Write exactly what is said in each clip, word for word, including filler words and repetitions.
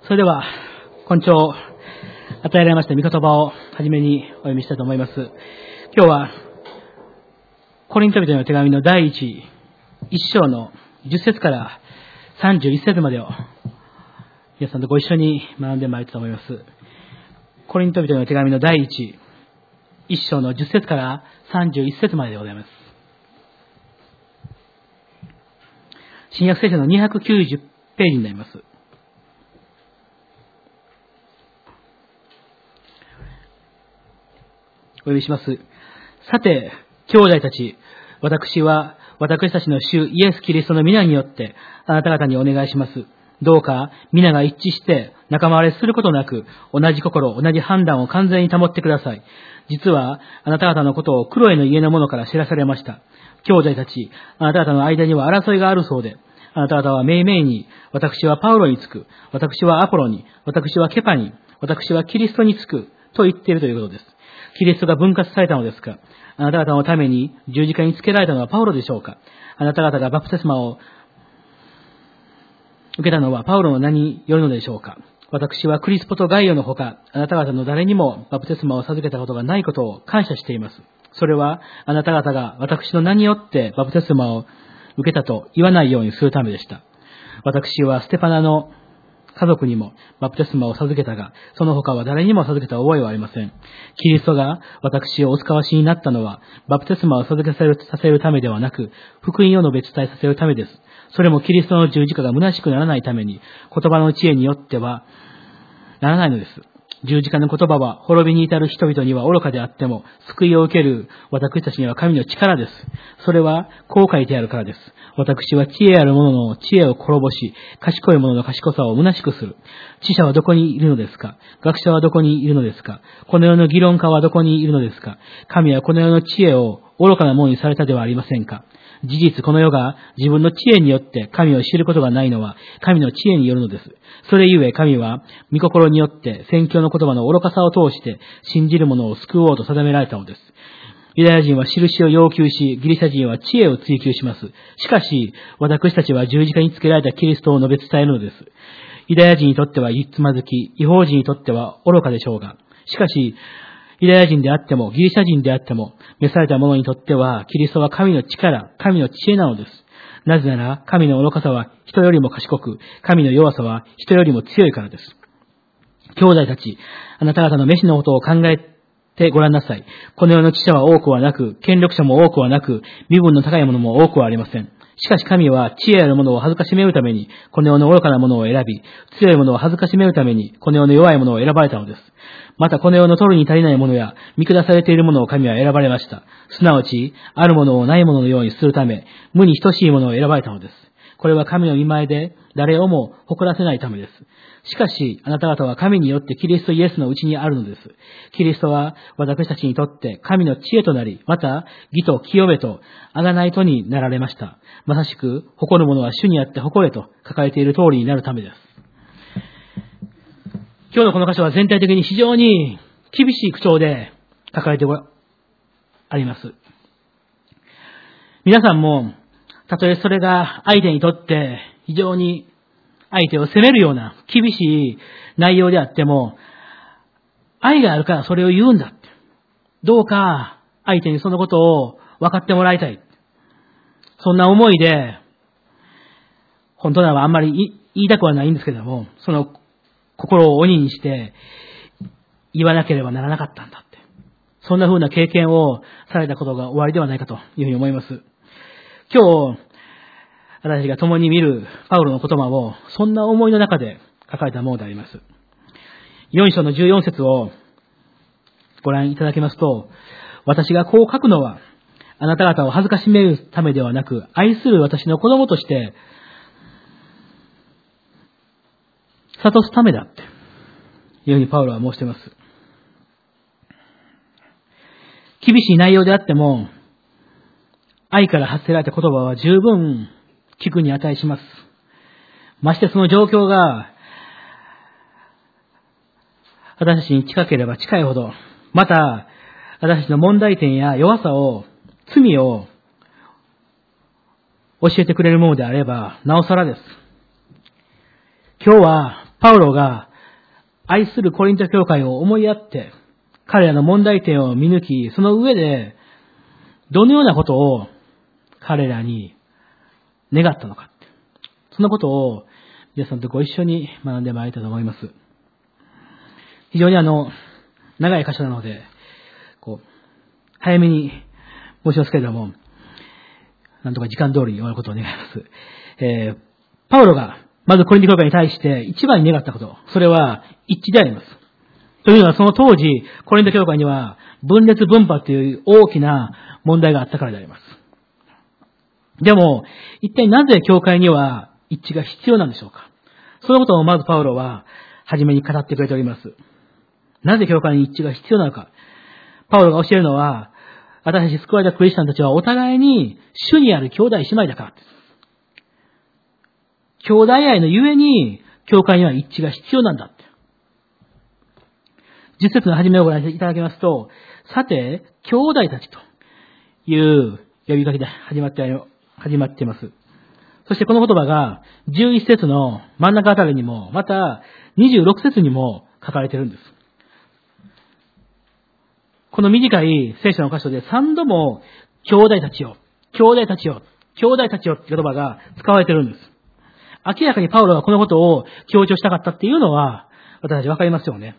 それでは、今朝、与えられました御言葉をはじめにお読みしたいと思います。今日は、コリント人への手紙の第一、一章のじゅっ節からさんじゅういち節までを、皆さんとご一緒に学んでまいりたいと思います。コリント人への手紙の第一、一章のじゅっ節からさんじゅういち節まででございます。新約聖書のにひゃくきゅうじゅうページになります。お読みします。さて、兄弟たち、私は私たちの主イエス・キリストの皆によってあなた方にお願いします。どうか皆が一致して仲間割れすることなく、同じ心、同じ判断を完全に保ってください。実はあなた方のことをクロエの家の者から知らされました。兄弟たち、あなた方の間には争いがあるそうで、あなた方はめいめいに、私はパウロにつく、私はアポロに、私はケパに、私はキリストにつく、と言っているということです。キリストが分割されたのですか？あなた方のために十字架につけられたのはパウロでしょうか？あなた方がバプテスマを受けたのはパウロの名によるのでしょうか？私はクリスポとガイオのほか、あなた方の誰にもバプテスマを授けたことがないことを感謝しています。それはあなた方が私の名によってバプテスマを受けたと言わないようにするためでした。私はステパナの家族にもバプテスマを授けたが、その他は誰にも授けた覚えはありません。キリストが私をお使わしになったのは、バプテスマを授けさせるためではなく、福音を述べ伝えさせるためです。それもキリストの十字架が虚しくならないために、言葉の知恵によってはならないのです。十字架の言葉は滅びに至る人々には愚かであっても、救いを受ける私たちには神の力です。それはこう書いてあるからです。私は知恵ある者の知恵を滅ぼし、賢い者の賢さを虚しくする。知者はどこにいるのですか？学者はどこにいるのですか？この世の議論家はどこにいるのですか？神はこの世の知恵を愚かなものにされたではありませんか？事実、この世が自分の知恵によって神を知ることがないのは神の知恵によるのです。それゆえ神は御心によって宣教の言葉の愚かさを通して信じる者を救おうと定められたのです。ユダヤ人は印を要求し、ギリシャ人は知恵を追求します。しかし、私たちは十字架につけられたキリストを述べ伝えるのです。ユダヤ人にとってはつまずき、異邦人にとっては愚かでしょうが、しかし、ユダヤ人であっても、ギリシャ人であっても、召された者にとっては、キリストは神の力、神の知恵なのです。なぜなら、神の愚かさは人よりも賢く、神の弱さは人よりも強いからです。兄弟たち、あなた方の召しのことを考えてごらんなさい。この世の知者は多くはなく、権力者も多くはなく、身分の高い者も多くはありません。しかし神は知恵ある者を恥ずかしめるために、この世の愚かな者を選び、強い者を恥ずかしめるために、この世の弱い者を選ばれたのです。またこの世の取るに足りない者や、見下されている者を神は選ばれました。すなわち、ある者をない者のようにするため、無に等しい者を選ばれたのです。これは神の御前で誰をも誇らせないためです。しかし、あなた方は神によってキリストイエスのうちにあるのです。キリストは私たちにとって神の知恵となり、また義と清めと贖いとになられました。まさしく、誇る者は主にあって誇れと書かれている通りになるためです。今日のこの箇所は全体的に非常に厳しい口調で書かれてあります。皆さんも、たとえそれが相手にとって非常に相手を責めるような厳しい内容であっても、愛があるからそれを言うんだ。どうか相手にそのことを分かってもらいたい。そんな思いで、本当ならあんまり言いたくはないんですけれども、その心を鬼にして言わなければならなかったんだって。そんな風な経験をされたことが終わりではないかというふうに思います。今日、私たちが共に見るパウロの言葉をそんな思いの中で書かれたものであります。よん章のじゅうよん節をご覧いただきますと、私がこう書くのはあなた方を恥ずかしめるためではなく、愛する私の子供として諭すためだっていうふうにパウロは申しています。厳しい内容であっても、愛から発せられた言葉は十分聞くに値します。ましてその状況が私たちに近ければ近いほど、また私たちの問題点や弱さを、罪を教えてくれるものであればなおさらです。今日はパウロが愛するコリント教会を思いやって、彼らの問題点を見抜き、その上で、どのようなことを彼らに願ったのか。そのことを皆さんとご一緒に学んでまいりたいと思います。非常にあの、長い箇所なので、こう、早めに申しますけれども、なんとか時間通りに終わることを願います。えー、パウロが、まずコリント教会に対して一番に願ったこと、それは一致であります。というのはその当時、コリント教会には分裂分派という大きな問題があったからであります。でも、一体なぜ教会には一致が必要なんでしょうか。そのことをまずパウロは初めに語ってくれております。なぜ教会に一致が必要なのか。パウロが教えるのは、私たち救われたクリスチャンたちはお互いに主にある兄弟姉妹だからです。兄弟愛のゆえに、教会には一致が必要なんだって。じゅっ節の初めをご覧いただきますと、さて、兄弟たちという呼びかけで始まって、始まっています。そしてこの言葉がじゅういち節の真ん中あたりにも、またにじゅうろく節にも書かれているんです。この短い聖書の箇所でさんども、兄弟たちよ、兄弟たちよ、兄弟たちよって言葉が使われているんです。明らかにパウロがこのことを強調したかったっていうのは、私たちわかりますよね。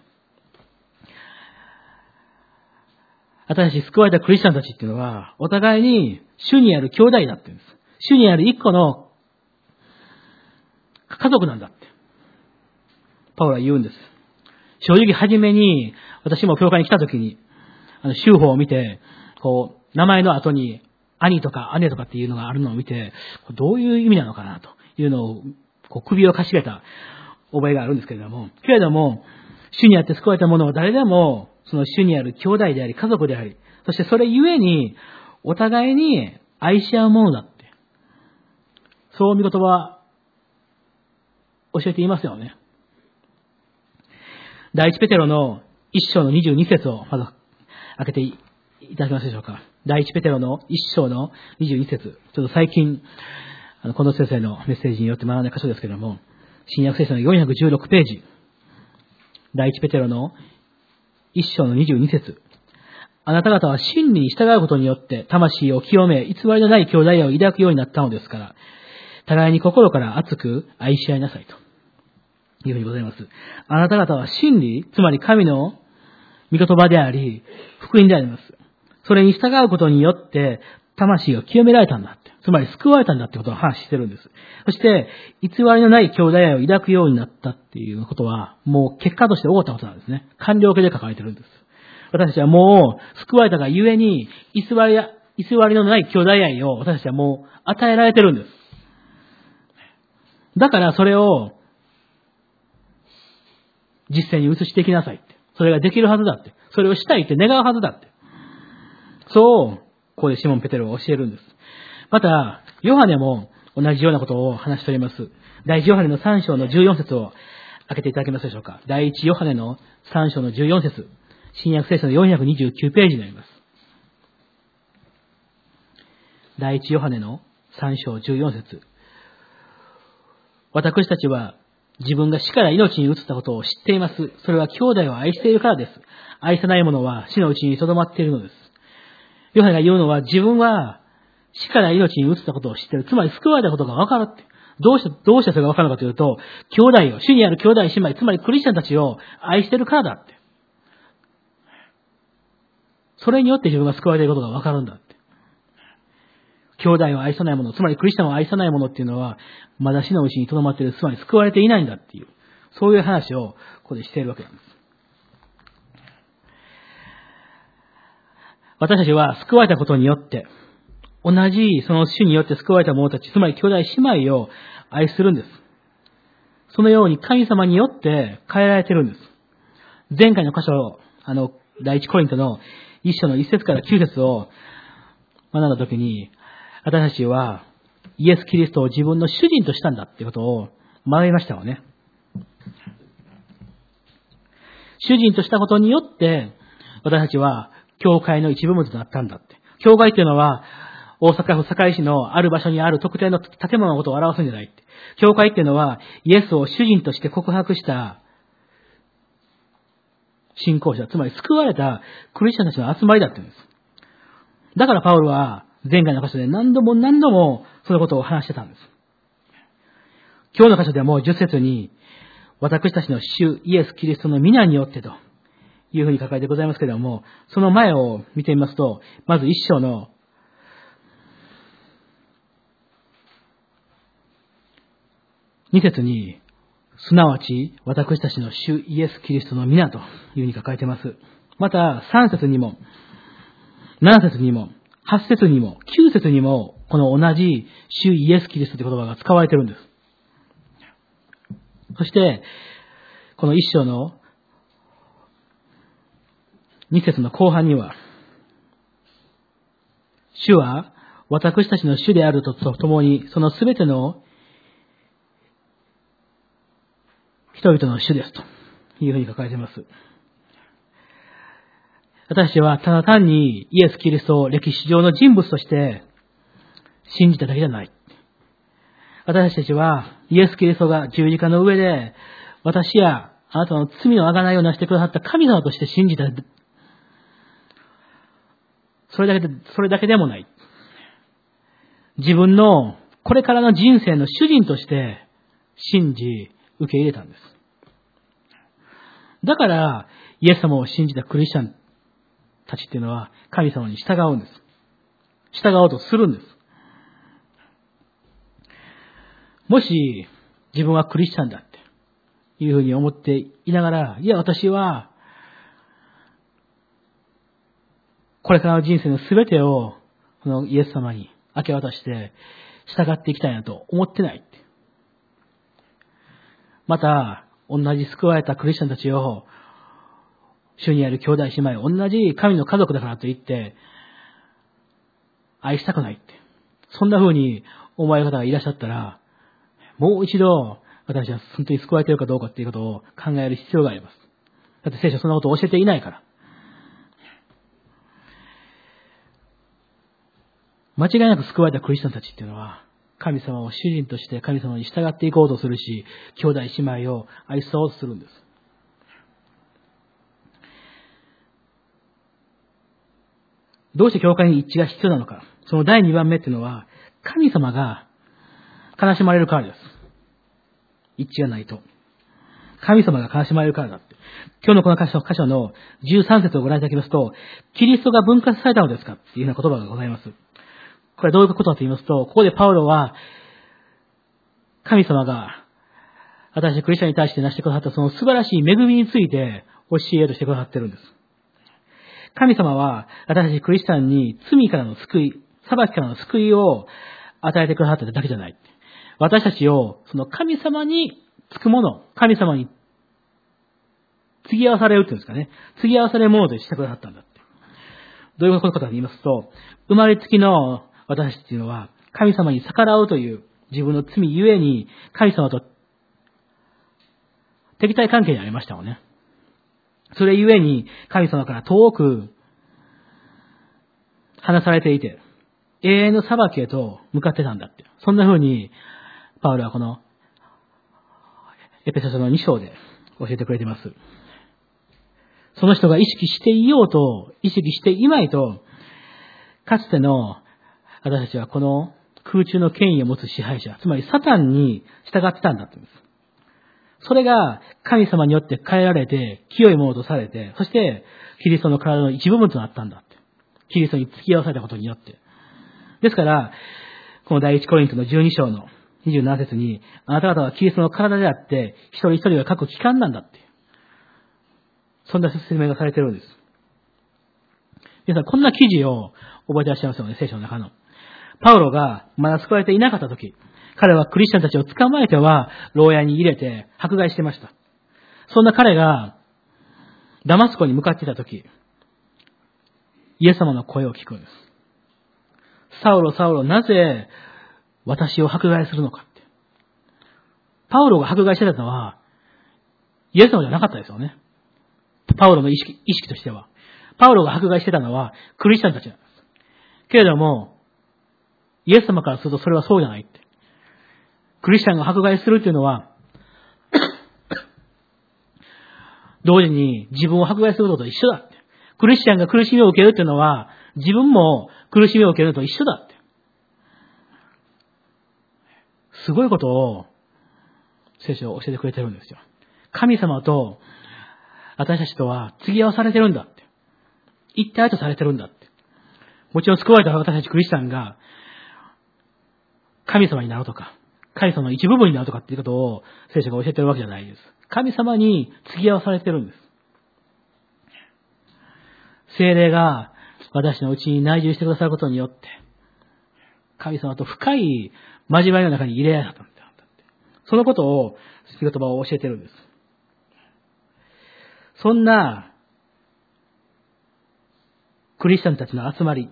私たち救われたクリスチャンたちっていうのは、お互いに主にある兄弟だって言うんです。主にある一個の家族なんだって。パウロは言うんです。正直初めに、私も教会に来た時に、あの、修法を見て、こう、名前の後に兄とか姉とかっていうのがあるのを見て、どういう意味なのかなというのを、こう首をかしげた覚えがあるんですけれども、けれども、主にあって救われた者は誰でも、その主にある兄弟であり、家族であり、そしてそれゆえに、お互いに愛し合うものだって。そう御言葉は教えていますよね。第一ペテロの一章のにじゅうに節をまず開けていただけますでしょうか。第一ペテロの一章のにじゅうに節。ちょっと最近、あの、この先生のメッセージによって学んだ箇所ですけれども、新約聖書のよんひゃくじゅうろくページ。第一ペテロの一章のにじゅうに節。あなた方は真理に従うことによって魂を清め、偽りのない兄弟愛を抱くようになったのですから、互いに心から熱く愛し合いなさいというふうにございます。あなた方は真理、つまり神の御言葉であり、福音であります。それに従うことによって魂を清められたんだって。つまり救われたんだってことを話してるんです。そして、偽りのない兄弟愛を抱くようになったっていうことは、もう結果として起こったことなんですね。完了形で書かれてるんです。私たちはもう救われたがゆえに、偽りや、偽りのない兄弟愛を私たちはもう与えられてるんです。だからそれを実践に移していきなさいって。それができるはずだって。それをしたいって願うはずだって。そう、ここでシモン・ペテロは教えるんです。また、ヨハネも同じようなことを話しております。第一ヨハネのさん章のじゅうよん節を開けていただけますでしょうか。第一ヨハネのさん章のじゅうよん節。新約聖書のよんひゃくにじゅうきゅうページになります。第一ヨハネのさん章じゅうよん節。私たちは自分が死から命に移ったことを知っています。それは兄弟を愛しているからです。愛さない者は死のうちに留まっているのです。ヨハネが言うのは自分は死から命に移ったことを知っている。つまり救われたことが分かるって。どうして、どうしてそれが分かるのかというと、兄弟を、主にある兄弟姉妹、つまりクリスチャンたちを愛しているからだって。それによって自分が救われていることが分かるんだって。兄弟を愛さない者、つまりクリスチャンを愛さない者っていうのは、まだ死のうちに留まっている、つまり救われていないんだっていう、そういう話をここでしているわけなんです。私たちは救われたことによって、同じその主によって救われた者たち、つまり兄弟姉妹を愛するんです。そのように神様によって変えられているんです。前回の箇所、あの、第一コリントの一章の一節から九節を学んだときに、私たちはイエス・キリストを自分の主人としたんだっていうことを学びましたよね。主人としたことによって、私たちは教会の一部分となったんだって。教会っていうのは、 大阪府堺市のある場所にある特定の建物のことを表すんじゃない。教会っていうのは、イエスを主人として告白した信仰者、つまり救われたクリスチャンたちの集まりだって言うんです。だからパウロは前回の箇所で何度も何度もそのことを話してたんです。今日の箇所ではもうじゅっ節に、私たちの主イエス・キリストの皆によってというふうに書かれてございますけれども、その前を見てみますと、まず一章の二節に、すなわち私たちの主イエス・キリストの皆というふうに書かれています。また三節にも、七節にも、八節にも、九節にも、この同じ主イエス・キリストという言葉が使われているんです。そして、この一章の二節の後半には、主は私たちの主であるとともに、そのすべての人々の主ですというふうに書かれています。私たちはただ単にイエス・キリストを歴史上の人物として信じただけじゃない。私たちはイエス・キリストが十字架の上で私やあなたの罪の贖いをなしてくださった神様として信じた。それだけで、それだけでもない。自分のこれからの人生の主人として信じ、受け入れたんです。だから、イエス様を信じたクリスチャンたちっていうのは神様に従うんです。従おうとするんです。もし自分はクリスチャンだっていうふうに思っていながら、いや私はこれからの人生のすべてをこのイエス様に明け渡して従っていきたいなと思ってない。また、同じ救われたクリスチャンたちを、主にある兄弟姉妹を同じ神の家族だからといって、愛したくないって。そんな風に思われる方がいらっしゃったら、もう一度、私は本当に救われているかどうかっていうことを考える必要があります。だって聖書はそんなことを教えていないから。間違いなく救われたクリスチャンたちっていうのは、神様を主人として神様に従っていこうとするし、兄弟姉妹を愛そうとするんです。どうして教会に一致が必要なのか。その第二番目っていうのは、神様が悲しまれるからです。一致がないと。神様が悲しまれるからだって。今日のこの箇所、箇所のじゅうさん節をご覧いただきますと、キリストが分割されたのですかっていうような言葉がございます。これはどういうことかと言いますと、ここでパウロは、神様が私たちクリスチャンに対して成してくださったその素晴らしい恵みについて教えようとしてくださっているんです。神様は私たちクリスチャンに罪からの救い、裁きからの救いを与えてくださっただけじゃない。私たちをその神様につくもの、神様に継ぎ合わされるっていうんですかね。継ぎ合わされるものとしてくださったんだって。どういうことかと言いますと、生まれつきの私たちというのは神様に逆らうという自分の罪ゆえに神様と敵対関係にありましたよね。それゆえに神様から遠く離されていて永遠の裁きへと向かってたんだって。そんな風にパウロはこのエペソ書のに章で教えてくれています。その人が意識していようと意識していまいと、かつての私たちはこの空中の権威を持つ支配者、つまりサタンに従ってたんだって言うんです。それが神様によって変えられて、清いものとされて、そしてキリストの体の一部分となったんだって。キリストに付き合わされたことによって。ですから、この第一コリントのじゅうに章のにじゅうなな節に、あなた方はキリストの体であって、一人一人が各機関なんだって。そんな説明がされているんです。皆さん、こんな記事を覚えていらっしゃいますよね、聖書の中の。パウロがまだ救われていなかったとき、彼はクリスチャンたちを捕まえては、牢屋に入れて迫害していました。そんな彼が、ダマスコに向かっていたとき、イエス様の声を聞くんです。サウロ、サウロ、なぜ私を迫害するのかって。パウロが迫害してたのは、イエス様じゃなかったですよね。パウロの意識、意識としては。パウロが迫害してたのは、クリスチャンたちなんです。けれども、 イエス様からするとそれはそうじゃないって。クリスチャンが迫害するっていうのは、同時に自分を迫害することと一緒だって。クリスチャンが苦しみを受けるっていうのは、自分も苦しみを受けるのと一緒だって。すごいことを聖書を教えてくれてるんですよ。神様と私たちとは継ぎ合わされてるんだって。一体とされてるんだって。もちろん救われた私たちクリスチャンが神様になるとか、神様の一部分になるとかっていうことを聖書が教えてるわけじゃないです。神様に継ぎ合わされてるんです。聖霊が私のうちに内住してくださることによって、神様と深い交わりの中に入れられたんだ。そのことを、御言葉を教えてるんです。そんな、クリスチャンたちの集まり、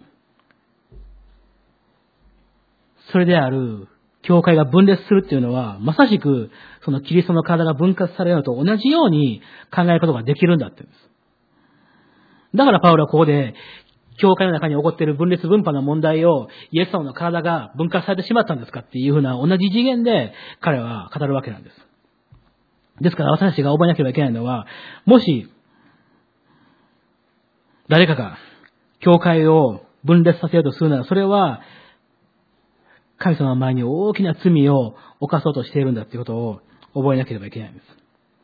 それである、教会が分裂するっていうのは、まさしく、そのキリストの体が分割されるのと同じように考えることができるんだって言うんです。だからパウロはここで、教会の中に起こっている分裂分派の問題を、イエス様の体が分割されてしまったんですかっていうふうな同じ次元で彼は語るわけなんです。ですから私たちが覚えなければいけないのは、もし、誰かが教会を分裂させようとするなら、それは、神様の前に大きな罪を犯そうとしているんだっていうことを覚えなければいけないんです。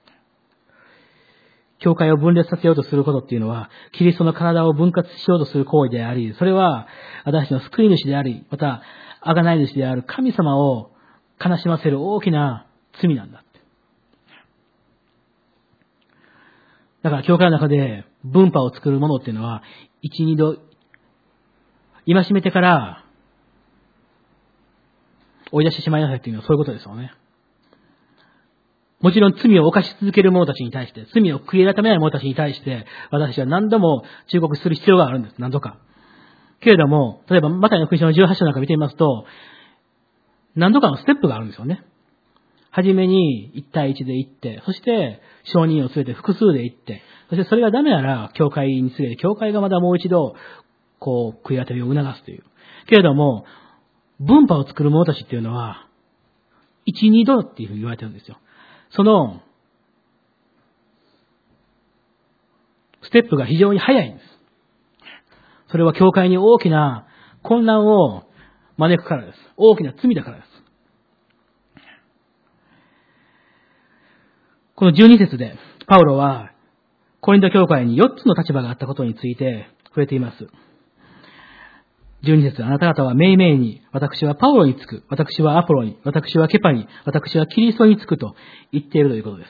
教会を分裂させようとすることっていうのは、キリストの体を分割しようとする行為であり、それは私の救い主であり、また、贖い主である神様を悲しませる大きな罪なんだって。だから教会の中で分派を作るものっていうのは、一、二度、戒めてから追い出してしまいなさいっていうのはそういうことですよね。もちろん罪を犯し続ける者たちに対して、罪を悔い改めない者たちに対して、私は何度も忠告する必要があるんです。何度か。けれども、例えば、マタイの福音書のじゅうはち章なんか見てみますと、何度かのステップがあるんですよね。はじめにいち対いちで行って、そして証人を連れて複数で行って、そしてそれがダメなら、教会に連れて、教会がまだもう一度、こう、悔い改めを促すという。けれども、分派を作る者たちっていうのは、いち、にどっていうふうに言われてるんですよ。その、ステップが非常に早いんです。それは教会に大きな混乱を招くからです。大きな罪だからです。このじゅうに節で、パウロは、コリント教会によっつの立場があったことについて触れています。じゅうに節、あなた方はめいめいに、私はパウロにつく、私はアポロに、私はケパに、私はキリストにつくと言っているということです。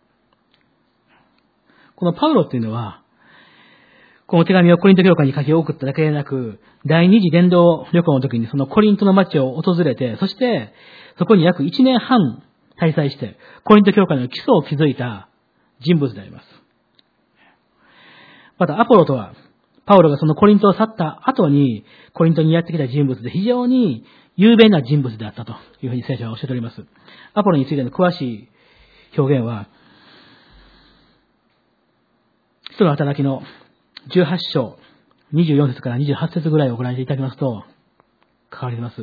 このパウロっていうのは、この手紙をコリント教会に書き送っただけでなく、第二次伝道旅行の時にそのコリントの町を訪れて、そしてそこに約いちねんはん滞在して、コリント教会の基礎を築いた人物であります。またアポロとは、パウロがそのコリントを去った後に、コリントにやってきた人物で非常に有名な人物であったというふうに聖書は教えております。アポロについての詳しい表現は、使徒の働きのじゅうはち章にじゅうよん節からにじゅうはち節ぐらいをご覧いただきますと、書かれています。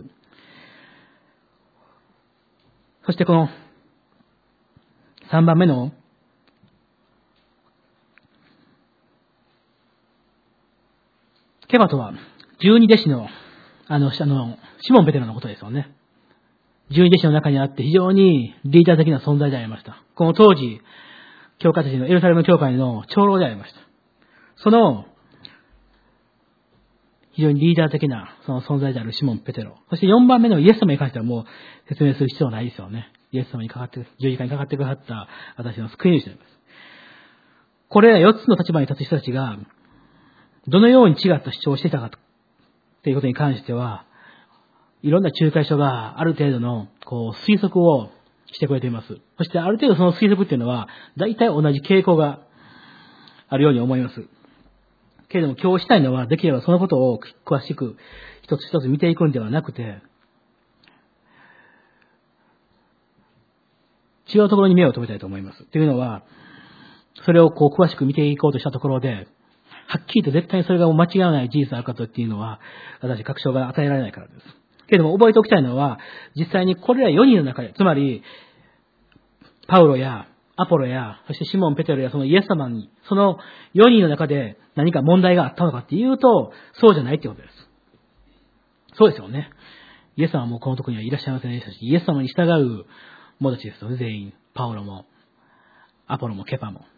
そしてこのさんばんめのケバとは、十二弟子の、あの、あの、シモン・ペテロのことですよね。十二弟子の中にあって非常にリーダー的な存在でありました。この当時、教会たちのエルサレム教会の長老でありました。その、非常にリーダー的なその存在であるシモン・ペテロ。そしてよんばんめのイエス様に関してはもう説明する必要はないですよね。イエス様にかかって、十字架にかかってくださった私の救い主であります。これらよっつの立場に立つ人たちが、どのように違った主張をしていたかということに関しては、いろんな仲介書がある程度のこう推測をしてくれています。そしてある程度その推測っていうのは、大体同じ傾向があるように思います。けれども今日したいのは、できればそのことを詳しく一つ一つ見ていくんではなくて、違うところに目を留めたいと思います。というのは、それをこう詳しく見ていこうとしたところで、はっきりと絶対にそれが間違わない事実であるかとっていうのは、私確証が与えられないからです。 けども覚えておきたいのは、実際にこれらよにんの中で、つまり、パウロやアポロや、そしてシモン・ペテロやそのイエス様に、そのよにんの中で何か問題があったのかっていうと、そうじゃないってことです。そうですよね。イエス様はもうこのところにはいらっしゃいませんでしたし、イエス様に従う者たちですよね、全員。パウロも、アポロも、ケパも。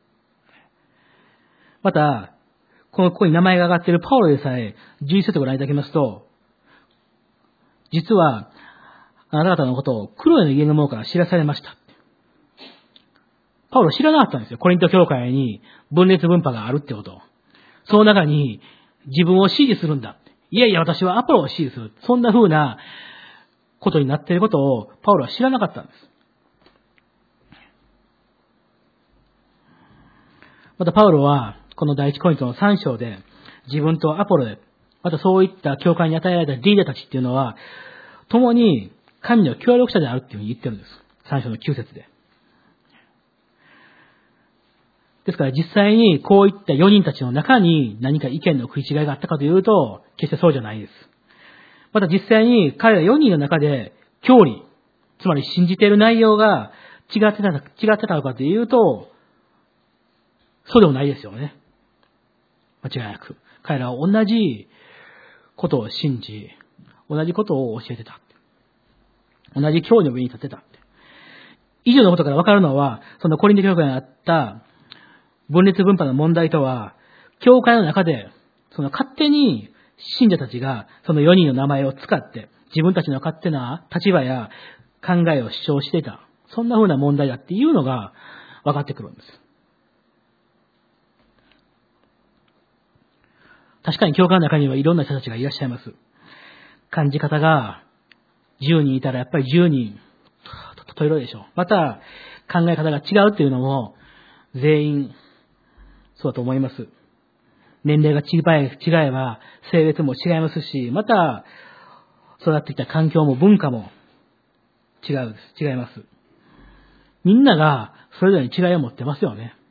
また、このここに名前が挙がっているパウロでさえ、じゅういち節をご覧いただきますと、実は、あなた方のことをクロエの家の者から知らされました。パウロ知らなかったんですよ。コリント教会に分裂分派があるってことを。その中に自分を支持するんだ。いやいや、私はアポロを支持する。そんな風なことになっていることをパウロは知らなかったんです。またパウロは、この第一コリントのさん章で、自分とアポロで、またそういった教会に与えられたリーダーたちっていうのは、共に神の協力者であるっていうふうに言ってるんです。さん章のきゅう節で。ですから実際にこういったよにんたちの中に何か意見の食い違いがあったかというと、決してそうじゃないです。また実際に彼らよにんの中で教理、つまり信じている内容が違ってた、違ってたのかというと、そうでもないですよね。間違いなく。彼らは同じことを信じ、同じことを教えてた。同じ教理の上に立ってた。以上のことから分かるのは、そのコリント教会にあった分裂分派の問題とは、教会の中で、その勝手に信者たちがそのよにんの名前を使って、自分たちの勝手な立場や考えを主張していた。そんな風な問題だっていうのが分かってくるんです。確かに教会の中にはいろんな人たちがいらっしゃいます。感じ方がじゅうにんいたらやっぱりじゅうにんといろいろでしょう。また考え方が違うっていうのも全員そうだと思います。年齢が違え違えば性別も違いますし、また育ってきた環境も文化も違うです。違います。みんながそれぞれに違いを持ってますよね。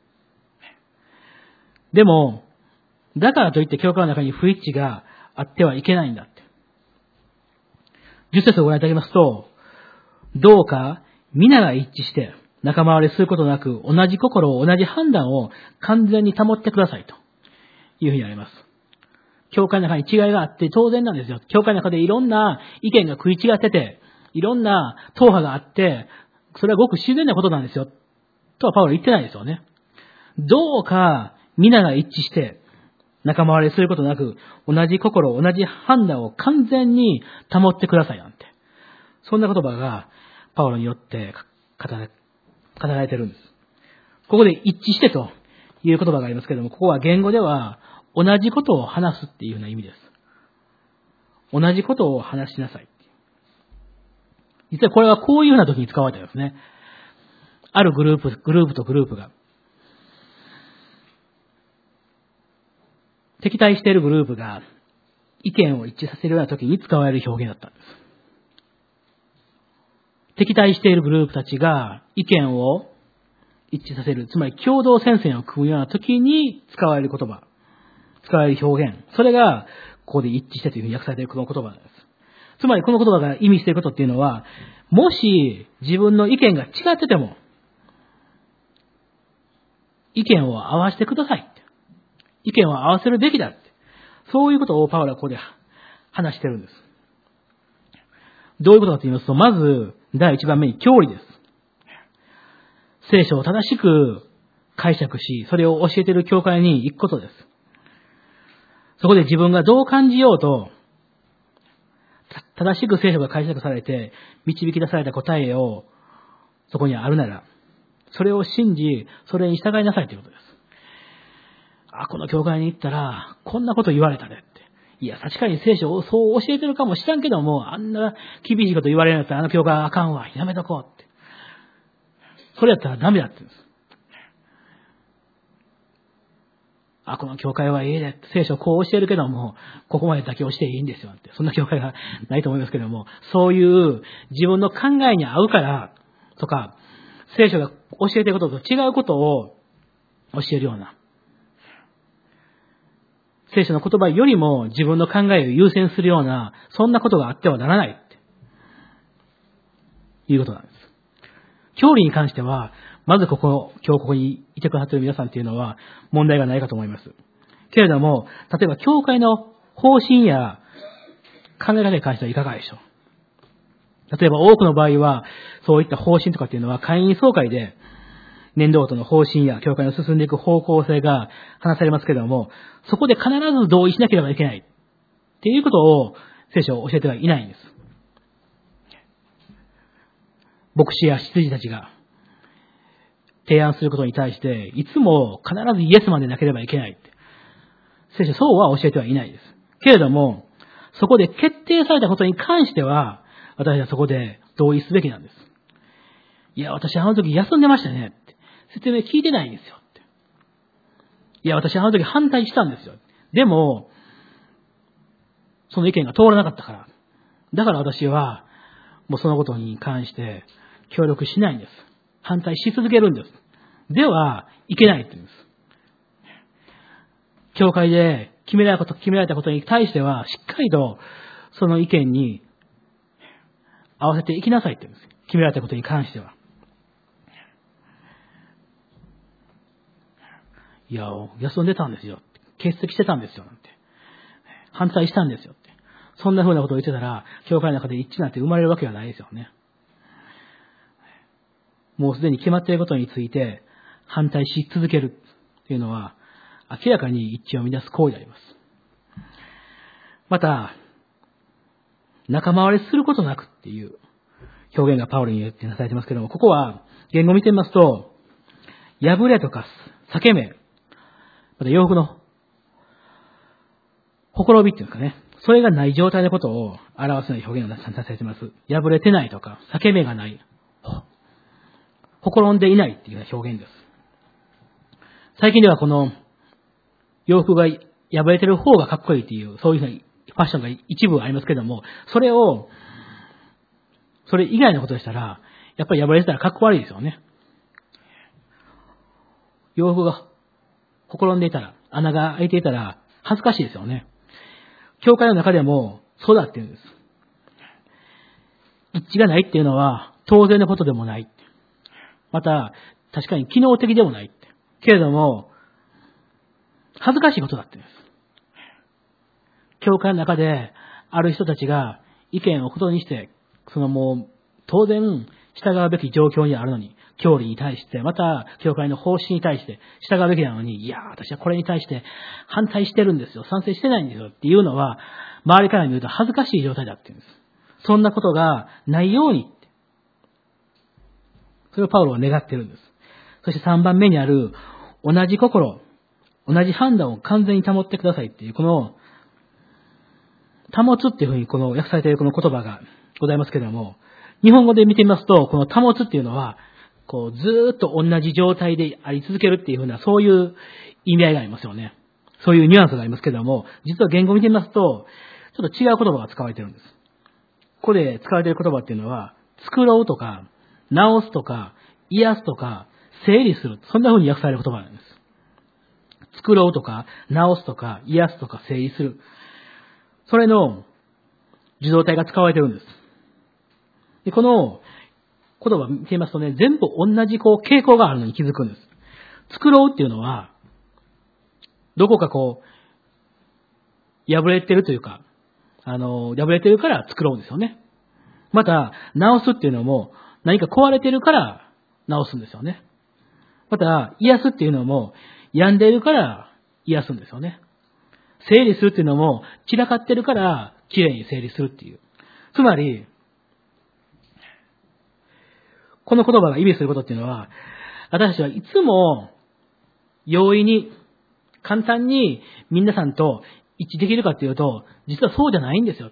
でも、だからといって教会の中に不一致があってはいけないんだって。じゅっ節をご覧いただきますと、どうか皆が一致して仲間割れすることなく同じ心を同じ判断を完全に保ってくださいというふうにあります。教会の中に違いがあって当然なんですよ。教会の中でいろんな意見が食い違ってて、いろんな党派があって、それはごく自然なことなんですよ。とはパウロ言ってないですよね。どうか皆が一致して仲間割れすることなく、同じ心、同じ判断を完全に保ってくださいなんて。そんな言葉がパウロによって語られてるんです。ここで一致してという言葉がありますけれども、ここは言語では同じことを話すっていうような意味です。同じことを話しなさい。実はこれはこういうような時に使われたんですね。あるグループ、グループとグループが敵対しているグループが意見を一致させるような時に使われる表現だったんです。敵対しているグループたちが意見を一致させる、つまり共同戦線を組むような時に使われる言葉、使われる表現、それがここで一致してというふうに訳されているこの言葉なんです。つまりこの言葉が意味していることっていうのは、もし自分の意見が違ってても、意見を合わせてください。意見を合わせるべきだって。そういうことをパウロはここで話してるんです。どういうことかと言いますと、まず第一番目に教理です。聖書を正しく解釈し、それを教えている教会に行くことです。そこで自分がどう感じようと、正しく聖書が解釈されて導き出された答えをそこにあるなら、それを信じ、それに従いなさいということです。あ、この教会に行ったら、こんなこと言われたでって。いや、確かに聖書をそう教えてるかもしらんけども、あんな厳しいこと言われるんやったら、あの教会はあかんわ。やめとこうって。それやったらダメだって言うんです。あ、この教会はいいで。聖書こう教えるけども、ここまで妥協していいんですよって。そんな教会がないと思いますけども、そういう自分の考えに合うから、とか、聖書が教えていることと違うことを教えるような、 聖書の言葉よりも自分の考えを優先するような、そんなことがあってはならないっていうことなんです。教理に関しては、まずここ、今日ここにいてくださっている皆さんっていうのは問題がないかと思います。けれども、例えば教会の方針や考え方に関してはいかがでしょう。例えば多くの場合は、そういった方針とかっていうのは会員総会で年度ごとの方針や教会の進んでいく方向性が話されますけれども、そこで必ず同意しなければいけないっていうことを聖書を教えてはいないんです。牧師や執事たちが提案することに対して、いつも必ずイエスマンでなければいけないって。聖書そうは教えてはいないです。けれども、そこで決定されたことに関しては、私はそこで同意すべきなんです。いや、私あの時休んでましたねって。説明聞いてないんですよって。いや、私あの時反対したんですよ。でも、その意見が通らなかったから。だから私は、もうそのことに関して協力しないんです。反対し続けるんです。では、いけないって言うんです。教会で決められたこと、決められたことに対しては、しっかりとその意見に合わせていきなさいって言うんです。決められたことに関しては。いや、休んでたんですよ。欠席してたんですよ。なんて。反対したんですよって。そんな風なことを言ってたら、教会の中で一致なんて生まれるわけはないですよね。もうすでに決まっていることについて反対し続けるっていうのは明らかに一致を乱す行為であります。また、仲間割れすることなくっていう表現がパウロによってなされてますけども、ここは言語を見てみますと、破れとか裂け目、また洋服のほころびっていうんですかね、それがない状態のことを表すような表現がなされています。破れてないとか、裂け目がない。ほころんでいないっていうような表現です。最近ではこの洋服が破れてる方がかっこいいっていう、そういうふうなファッションが一部ありますけども、それを、それ以外のことでしたら、やっぱり破れてたらかっこ悪いですよね。洋服がほころんでいたら、穴が開いていたら恥ずかしいですよね。教会の中でもそうだって言うんです。一致がないっていうのは当然のことでもない。また、確かに機能的でもない。けれども、恥ずかしいことだって言うんです。教会の中である人たちが意見をことにして、そのもう当然従うべき状況にあるのに、教理に対して、また教会の方針に対して従うべきなのに、いや、私はこれに対して反対してるんですよ、賛成してないんですよっていうのは、周りから見ると恥ずかしい状態だって言うんです。そんなことがないように、それをパウロは願ってるんです。そしてさんばんめにある、同じ心、同じ判断を完全に保ってくださいっていう、この、保つっていうふうにこの訳されているこの言葉がございますけれども、日本語で見てみますと、この保つっていうのは、こう、ずーっと同じ状態であり続けるっていうふうな、そういう意味合いがありますよね。そういうニュアンスがありますけれども、実は言語を見てみますと、ちょっと違う言葉が使われているんです。ここで使われている言葉っていうのは、作ろうとか、直すとか、癒すとか、整理する。そんな風に訳される言葉なんです。作ろうとか、直すとか、癒すとか、整理する。それの受動体が使われているんです。で、この言葉を見てみますとね、全部同じこう傾向があるのに気づくんです。作ろうっていうのは、どこかこう、破れてるというか、あの、破れてるから作ろうんですよね。また、直すっていうのも、何か壊れてるから直すんですよね。また、癒すっていうのも、病んでいるから癒すんですよね。整理するっていうのも、散らかってるからきれいに整理するっていう。つまり、この言葉が意味することっていうのは、私たちはいつも容易に、簡単に皆さんと一致できるかっていうと、実はそうじゃないんですよって。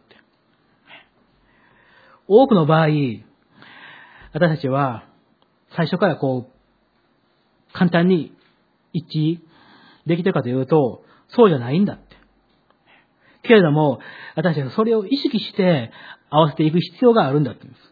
多くの場合、私たちは最初からこう、簡単に一致できてるかというと、そうじゃないんだって。けれども、私たちはそれを意識して合わせていく必要があるんだって言うんです。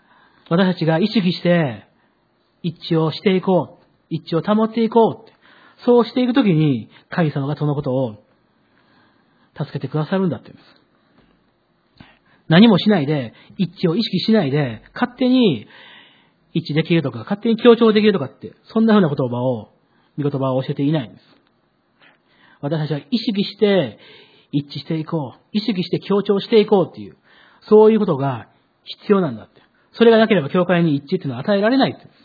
私たちが意識して一致をしていこう。一致を保っていこうって。 そうしていくときに、神様がそのことを助けてくださるんだって言うんです。何もしないで、一致を意識しないで、勝手に一致できるとか、勝手に強調できるとかって、そんな風な言葉を、御言葉を教えていないんです。私たちは意識して一致していこう。意識して強調していこうっていう、そういうことが必要なんだって。それがなければ教会に一致っていうのは与えられないって言うんです。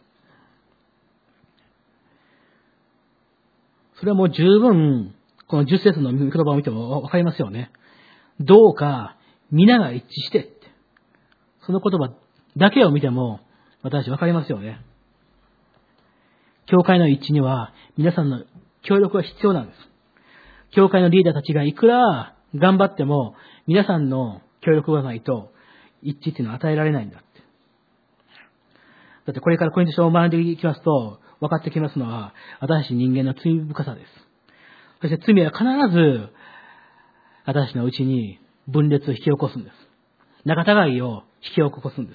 それはもう十分、この十節の御言葉を見てもわかりますよね。どうか皆が一致してって。その言葉だけを見ても私わかりますよね。教会の一致には皆さんの協力が必要なんです。教会のリーダーたちがいくら頑張っても皆さんの協力がないと一致っていうのは与えられないんだって。だってこれからコリント書を学んでいきますと分かってきますのは私たち人間の罪深さです。そして罪は必ず私たちのうちに分裂を引き起こすんです。仲違いを引き起こすんです。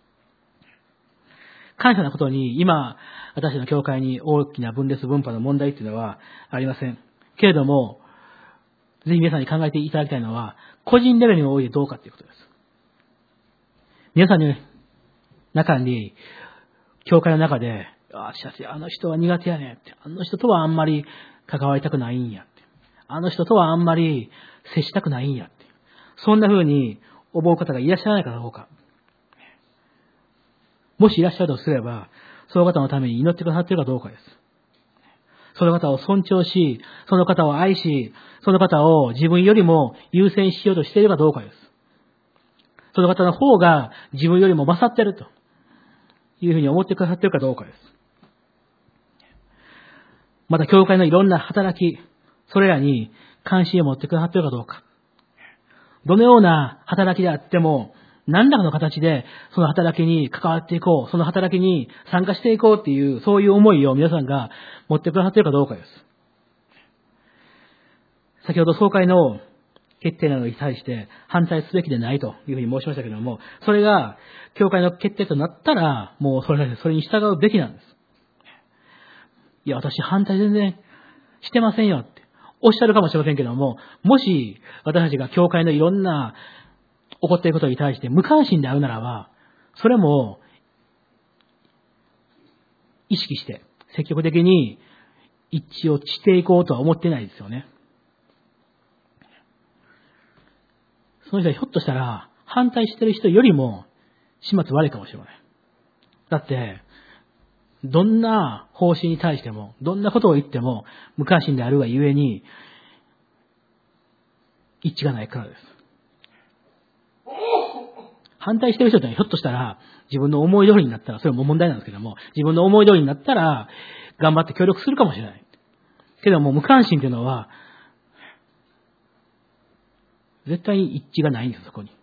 感謝なことに今私たちの教会に大きな分裂分派の問題っていうのはありません。けれども、ぜひ皆さんに考えていただきたいのは、個人レベルにおいてどうかということです。皆さんに、中に、教会の中で、ああ、あの人は苦手やねって、あの人とはあんまり関わりたくないんやって、あの人とはあんまり接したくないんやって、そんな風に思う方がいらっしゃらないかどうか。もしいらっしゃるとすれば、その方のために祈ってくださっているかどうかです。その方を尊重し、その方を愛し、その方を自分よりも優先しようとしているかどうかです。その方の方が自分よりも勝っているというふうに思ってくださっているかどうかです。また教会のいろんな働き、それらに関心を持ってくださっているかどうか。どのような働きであっても、何らかの形でその働きに関わっていこう、その働きに参加していこうっていう、そういう思いを皆さんが持ってくださっているかどうかです。先ほど総会の決定などに対して反対すべきでないというふうに申しましたけれども、それが教会の決定となったら、もうそれ、それに従うべきなんです。いや、私反対全然してませんよっておっしゃるかもしれませんけれども、もし私たちが教会のいろんな起こっていることに対して無関心であるならば、それも意識して積極的に一致をしていこうとは思ってないですよね。その人はひょっとしたら反対している人よりも始末悪いかもしれない。だってどんな方針に対してもどんなことを言っても無関心であるがゆえに一致がないからです。反対している人ってひょっとしたら自分の思い通りになったら、それも問題なんですけども、自分の思い通りになったら頑張って協力するかもしれない。けども無関心というのは絶対に一致がないんです、そこに。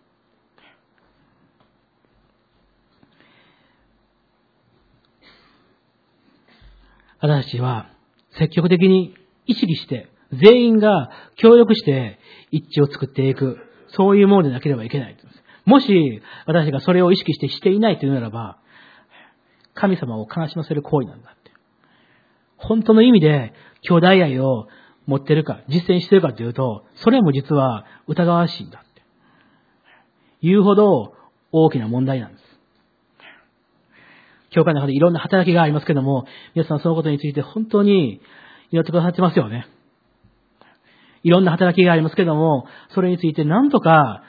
私たちは積極的に意識して全員が協力して一致を作っていく、そういうものでなければいけない。もし私がそれを意識してしていないというならば、神様を悲しませる行為なんだって。本当の意味で兄弟愛を持っているか、実践しているかというと、それも実は疑わしいんだって。言うほど大きな問題なんです。教会の中でいろんな働きがありますけども、皆さんそのことについて本当に祈ってくださってますよね。いろんな働きがありますけども、それについて何とか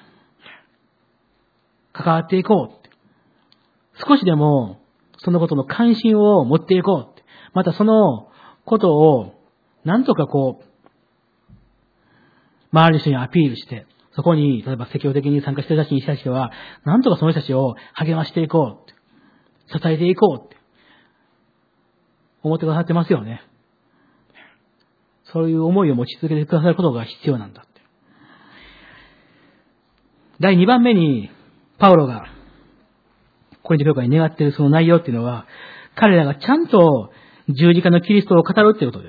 関わっていこうって。少しでもそのことの関心を持っていこうって。またそのことを何とかこう、周りの人にアピールして、そこに例えば積極的に参加している人たちに対しては、何とかその人たちを励ましていこうって。支えていこうって思ってくださってますよね。そういう思いを持ち続けてくださることが必要なんだって。だいにばんめにパウロがコリント教会に願っているその内容っていうのは、彼らがちゃんと十字架のキリストを語るっていうことです。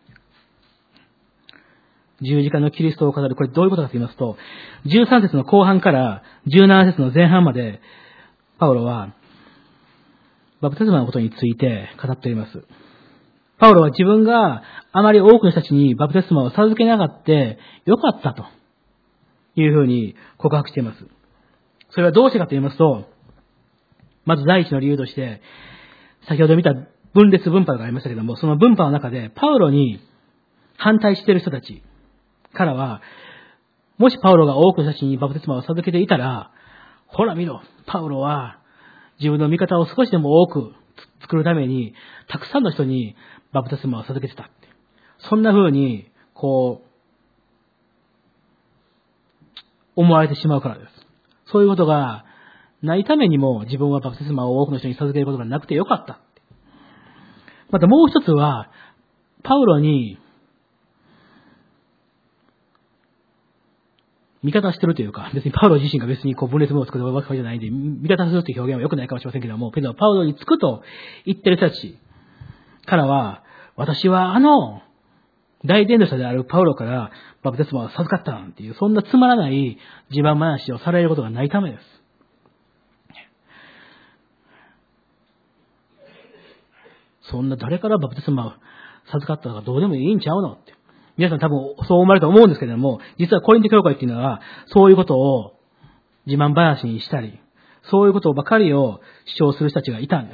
十字架のキリストを語る。これどういうことかと言いますと、じゅうさん節の後半からじゅうなな節の前半までパウロはバプテスマのことについて語っております。 パウロは自分があまり多くの人たちにバプテスマを授けなかったよかったというふうに告白しています。それはどうしてかと言いますと、まず第一の理由として、先ほど見た分裂分派がありましたけども、その分派の中でパウロに反対している人たちからは、もしパウロが多くの人たちにバプテスマを授けていたら、ほら見ろ、パウロは自分の味方を少しでも多く作るために、たくさんの人にバプテスマを授けてたって。そんな風に、こう、思われてしまうからです。そういうことがないためにも、自分はバプテスマを多くの人に授けることがなくてよかった。またもう一つは、パウロに、味方してるというか、別にパウロ自身が別にこう分裂分を作るわけじゃないんで、味方するという表現は良くないかもしれませんけども、けどパウロにつくと言ってる人たちからは、私はあの、大伝道者であるパウロからバプテスマを授かったなんていう、そんなつまらない自慢話をされることがないためです。そんな誰からバプテスマを授かったのかどうでもいいんちゃうのって。皆さん多分そう思われると思うんですけれども、実はコリント教会っていうのは、そういうことを自慢話にしたり、そういうことばかりを主張する人たちがいたんです。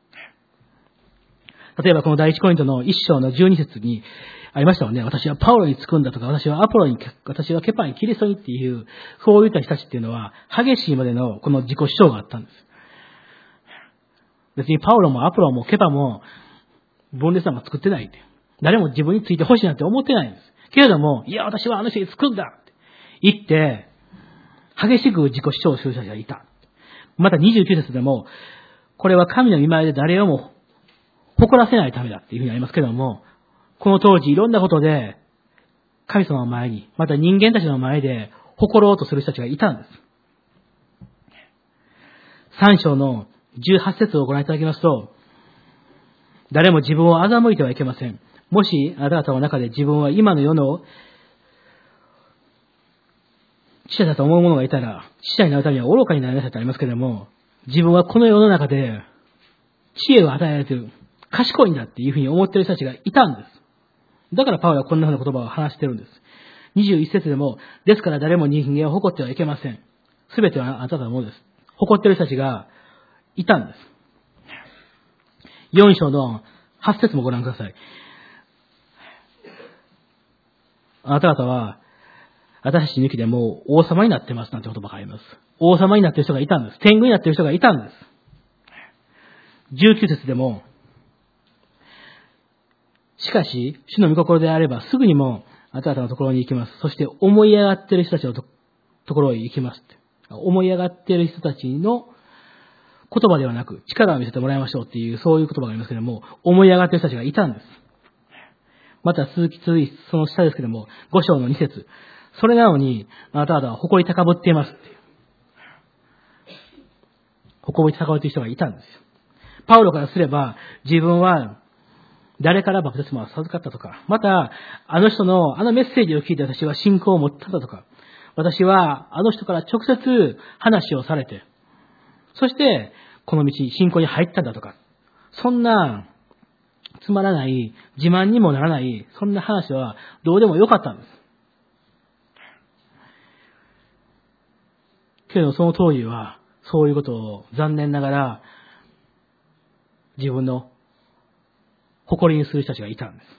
例えばこの第一コリントの一章の十二節にありましたよね。私はパウロにつくんだとか、私はアポロに、私はケパにキリストにっていう、そういった人たちっていうのは、激しいまでのこの自己主張があったんです。別にパウロもアポロもケパも分裂なんか作ってないって。誰も自分について欲しいなんて思ってないんです。けれども、いや、私はあの人につくんだって言って、激しく自己主張する人たちがいた。またにじゅうきゅう節でも、これは神の御前で誰をも誇らせないためだっていうふうにありますけども、この当時いろんなことで、神様の前に、また人間たちの前で誇ろうとする人たちがいたんです。さん章のじゅうはち節をご覧いただきますと、誰も自分を欺いてはいけません。もしあなた方の中で自分は今の世の知者だと思う者がいたら、知者になるためには愚かになりなさいとありますけれども、自分はこの世の中で知恵を与えられている、賢いんだっていうふうに思っている人たちがいたんです。だからパウロはこんなふうな言葉を話しているんです。にじゅういち節でも、ですから誰も人間を誇ってはいけません。すべてはあなた方のものです。誇っている人たちがいたんです。よん章のはち節もご覧ください。あなた方は、私たち抜きでもう王様になってますなんて言葉があります。王様になっている人がいたんです。天狗になっている人がいたんです。じゅうきゅう節でも、しかし、主の御心であればすぐにもあなた方のところに行きます。そして思い上がっている人たちの と, ところへ行きます。思い上がっている人たちの言葉ではなく、力を見せてもらいましょうっていう、そういう言葉がありますけれども、思い上がっている人たちがいたんです。また続き続き、その下ですけれども、ご章のに節。それなのに、あなた方は誇り高ぶっていますっていう。誇り高ぶっている人がいたんですよ。パウロからすれば、自分は誰からバプテスマを授かったとか、また、あの人のあのメッセージを聞いて私は信仰を持っただとか、私はあの人から直接話をされて、そしてこの道、信仰に入ったんだとか、そんなつまらない、自慢にもならない、そんな話はどうでもよかったんです。けどその当時は、そういうことを残念ながら、自分の誇りにする人たちがいたんです。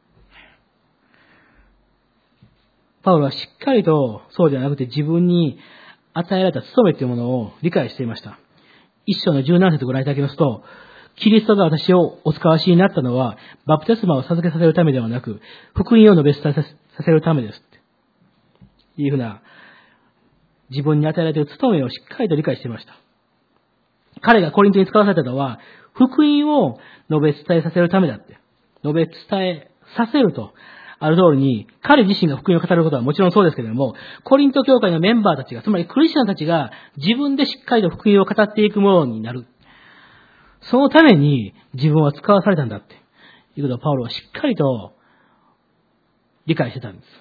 パウロはしっかりとそうではなくて自分に与えられた務めというものを理解していました。一章の十七節をご覧いただきますと、キリストが私をお使わしになったのは、バプテスマを授けさせるためではなく、福音を述べ伝えさせるためです。というふうな、自分に与えられている務めをしっかりと理解していました。彼がコリントに使わされたのは、福音を述べ伝えさせるためだって。述べ伝えさせると、ある通りに、彼自身が福音を語ることはもちろんそうですけれども、コリント教会のメンバーたちが、つまりクリスチャンたちが自分でしっかりと福音を語っていくものになる。そのために自分は使わされたんだって。いうことをパウロはしっかりと理解してたんです。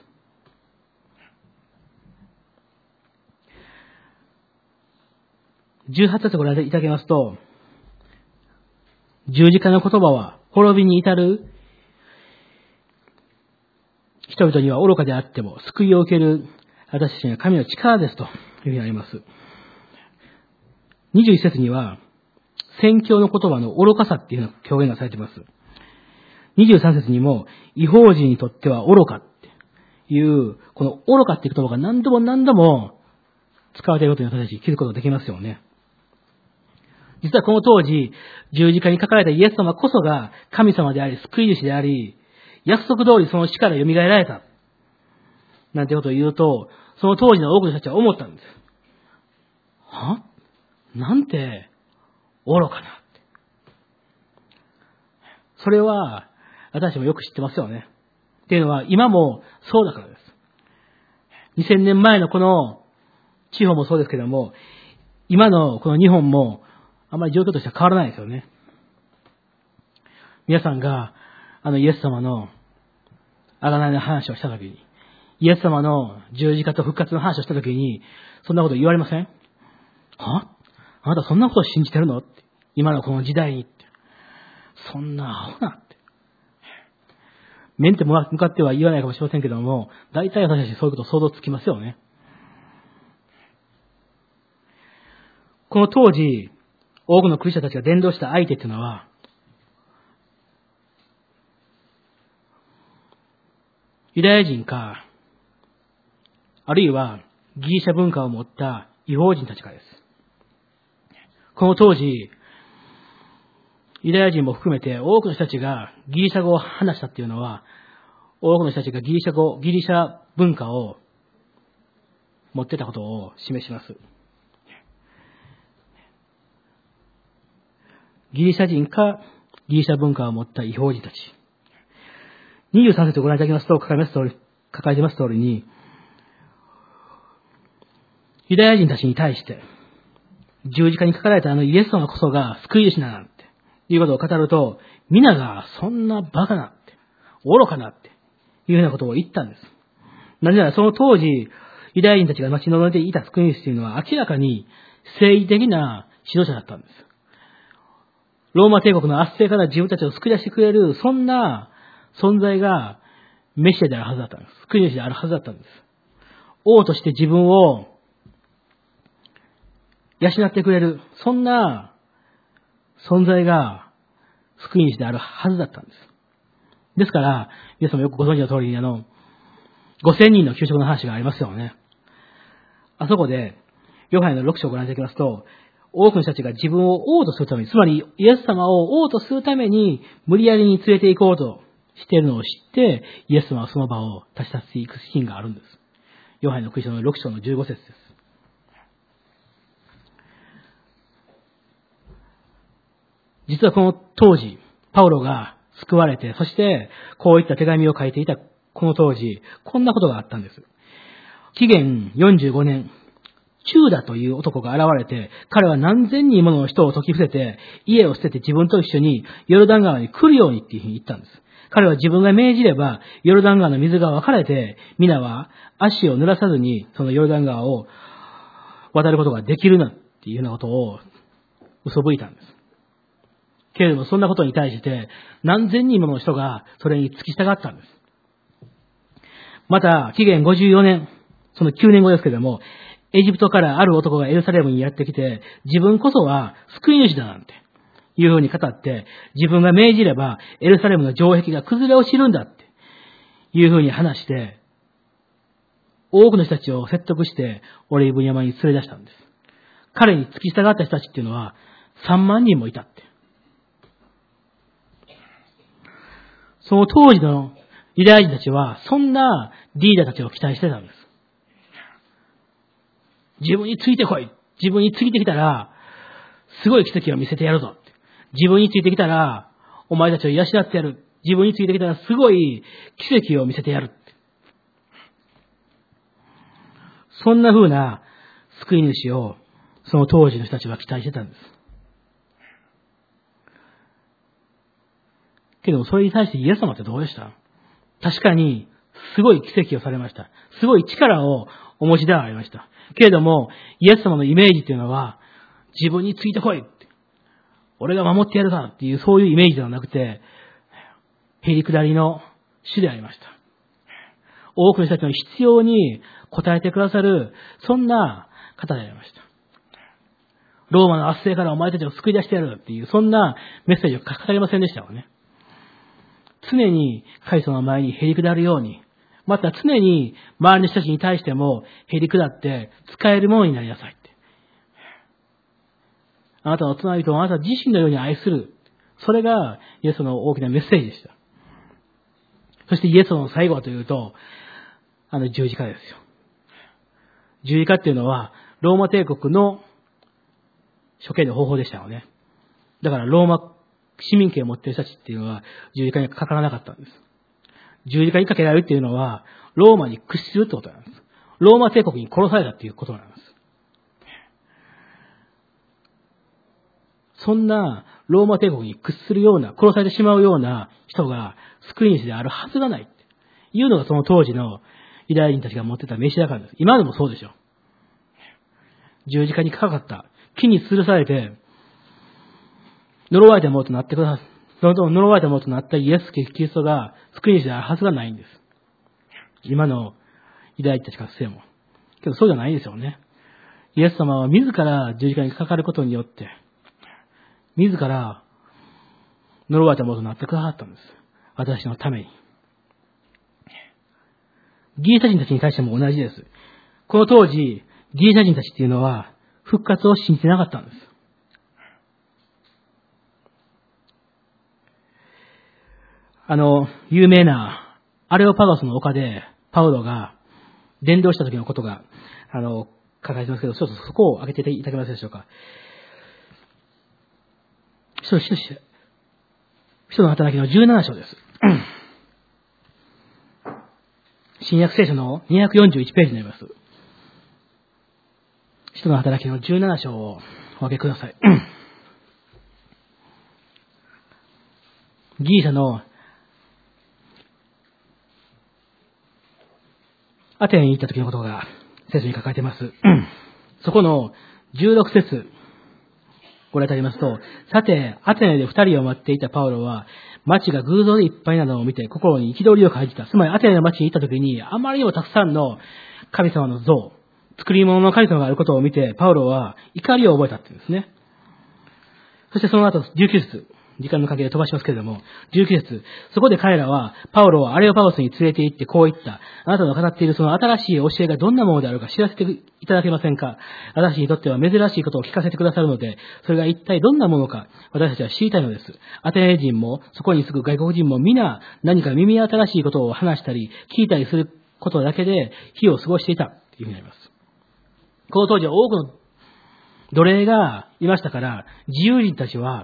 じゅうはち節をご覧いただきますと、 十字架の言葉は滅びに至る人々には愚かであっても救いを受ける私たちには神の力ですというふうにあります。にじゅういち節には宣教の言葉の愚かさっていうような表現がされています。にじゅうさん節にも異邦人にとっては愚かっていう、この愚かっていう言葉が何度も何度も使われていることに私たち気づくことができますよね。実はこの当時、十字架に書かれたイエス様こそが神様であり、救い主であり、約束通りその死から蘇られた。なんてことを言うと、その当時の多くの人たちは思ったんです。は？なんて愚かなって。それは、私たちもよく知ってますよね。っていうのは、今もそうだからです。にせんねんまえのこの地方もそうですけども、今のこの日本も、あまり状況としては変わらないですよね。皆さんが、あのイエス様の贖いの話をしたときに、イエス様の十字架と復活の話をしたときに、そんなこと言われません？は？あなたそんなことを信じてるのって。今のこの時代にって。そんなアホなって。面って向かっては言わないかもしれませんけども、大体私たちそういうこと想像つきますよね。この当時、多くのクリスチャンたちが伝道した相手っていうのは、ユダヤ人か、あるいはギリシャ文化を持った異邦人たちかです。この当時、ユダヤ人も含めて多くの人たちがギリシャ語を話したっていうのは、多くの人たちがギリシャ語、ギリシャ文化を持ってたことを示します。ギリシャ人かギリシャ文化を持った異邦人たち。にじゅうさん節をご覧いただきますと、書かれます通り、書かれてます通りに、ユダヤ人たちに対して、十字架に書かれたあのイエス様こそが救い主だなんて、いうことを語ると、皆がそんなバカなって、愚かなっていうようなことを言ったんです。なぜならその当時、ユダヤ人たちが待ち望んでいた救い主というのは明らかに政治的な指導者だったんです。ローマ帝国の圧政から自分たちを救い出してくれる、そんな存在がメシアであるはずだったんです。救い主であるはずだったんです。王として自分を養ってくれる、そんな存在が救い主であるはずだったんです。ですから、皆さんもよくご存知の通りに、あの、ごせんにんの給食の話がありますよね。あそこで、ヨハネのろく章をご覧いただきますと、多くの人たちが自分を王とするために、つまりイエス様を王とするために無理やりに連れて行こうとしているのを知って、イエス様はその場を立ち去っていくシーンがあるんです。ヨハネの福音書のろく章のじゅうご節です。実はこの当時、パウロが救われて、そしてこういった手紙を書いていたこの当時、こんなことがあったんです。紀元よんじゅうごねん、チューダという男が現れて、彼は何千人もの人を説き伏せて、家を捨てて自分と一緒にヨルダン川に来るようにっていうふうに言ったんです。彼は自分が命じれば、ヨルダン川の水が分かれて、皆は足を濡らさずに、そのヨルダン川を渡ることができるなっていうようなことを嘘吹いたんです。けれども、そんなことに対して、何千人もの人がそれに付き従ったんです。また、紀元ごじゅうよねん、そのきゅうねんごですけれども、エジプトからある男がエルサレムにやってきて、自分こそは救い主だなんていうふうに語って、自分が命じればエルサレムの城壁が崩れ落ちるんだっていうふうに話して、多くの人たちを説得してオリーブ山に連れ出したんです。彼に付き従った人たちっていうのはさんまんにんもいたって。その当時のユダヤ人たちはそんなリーダーたちを期待してたんです。自分についてこい。自分についてきたら、すごい奇跡を見せてやるぞ。自分についてきたら、お前たちを養ってやる。自分についてきたら、すごい奇跡を見せてやる。そんな風な救い主を、その当時の人たちは期待してたんです。けども、それに対してイエス様ってどうでした？確かに、すごい奇跡をされました。すごい力をお持ちではありました。けれども、イエス様のイメージというのは、自分についてこい。 俺が守ってやるからっていうそういうイメージではなくて、へりくだりの主でありました。多くの人たちの必要に応えてくださる、そんな方でありました。ローマの圧政からお前たちを救い出してやるっていう、そんなメッセージを書かれませんでしたよね。常に神様の前にへりくだるように、また常に周りの人たちに対してもへりくだって使えるものになりなさいって。あなたの隣人をあなた自身のように愛する。それがイエスの大きなメッセージでした。そしてイエスの最後はというと、あの十字架ですよ。十字架っていうのはローマ帝国の処刑の方法でしたよね。だからローマ市民権を持っている人たちっていうのは十字架にかからなかったんです。十字架にかけられるっていうのはローマに屈するってことなんです。ローマ帝国に殺されたっていうことなんです。そんなローマ帝国に屈するような、殺されてしまうような人が救い主であるはずがないっていうのがその当時のユダヤ人たちが持ってたメシア感です。今でもそうでしょ。十字架にかかった、木に吊るされて、呪われたものとなってください。呪われたものとなったイエス・キリストが救い主であるはずがないんです。今のユダヤ人たちからしても。けどそうじゃないんですよね。イエス様は自ら十字架にかかることによって、自ら呪われたものとなってくださったんです。私のために。ギリシャ人たちに対しても同じです。この当時、ギリシャ人たちっていうのは復活を信じてなかったんです。あの、有名なアレオパゴスの丘でパウロが伝道した時のことが、あの、書かれてますけど、ちょっとそこを開けていただけますでしょうか。使徒の働きのじゅうなな章です。新約聖書のにひゃくよんじゅういちページになります。使徒の働きのじゅうなな章をお開けください。ギリシャのアテネに行った時のことが聖書に書かれています。そこのじゅうろく節ご覧いただきますと、さて、アテネで二人を待っていたパウロは、町が偶像でいっぱいなのを見て、心に憤りを感じた。つまり、アテネの町に行った時に、あまりにもたくさんの神様の像、作り物の神様があることを見て、パウロは怒りを覚えたっていうんですね。そしてその後、じゅうきゅう節。時間の関係で飛ばしますけれども、じゅうきゅう節。そこで彼らは、パウロをアレオパゴスに連れて行ってこう言った。あなたの語っているその新しい教えがどんなものであるか知らせていただけませんか。私にとっては珍しいことを聞かせてくださるので、それが一体どんなものか、私たちは知りたいのです。アテネ人も、そこに住む外国人も皆、何か耳新しいことを話したり、聞いたりすることだけで、日を過ごしていた、というふうになります。この当時は多くの奴隷がいましたから、自由人たちは、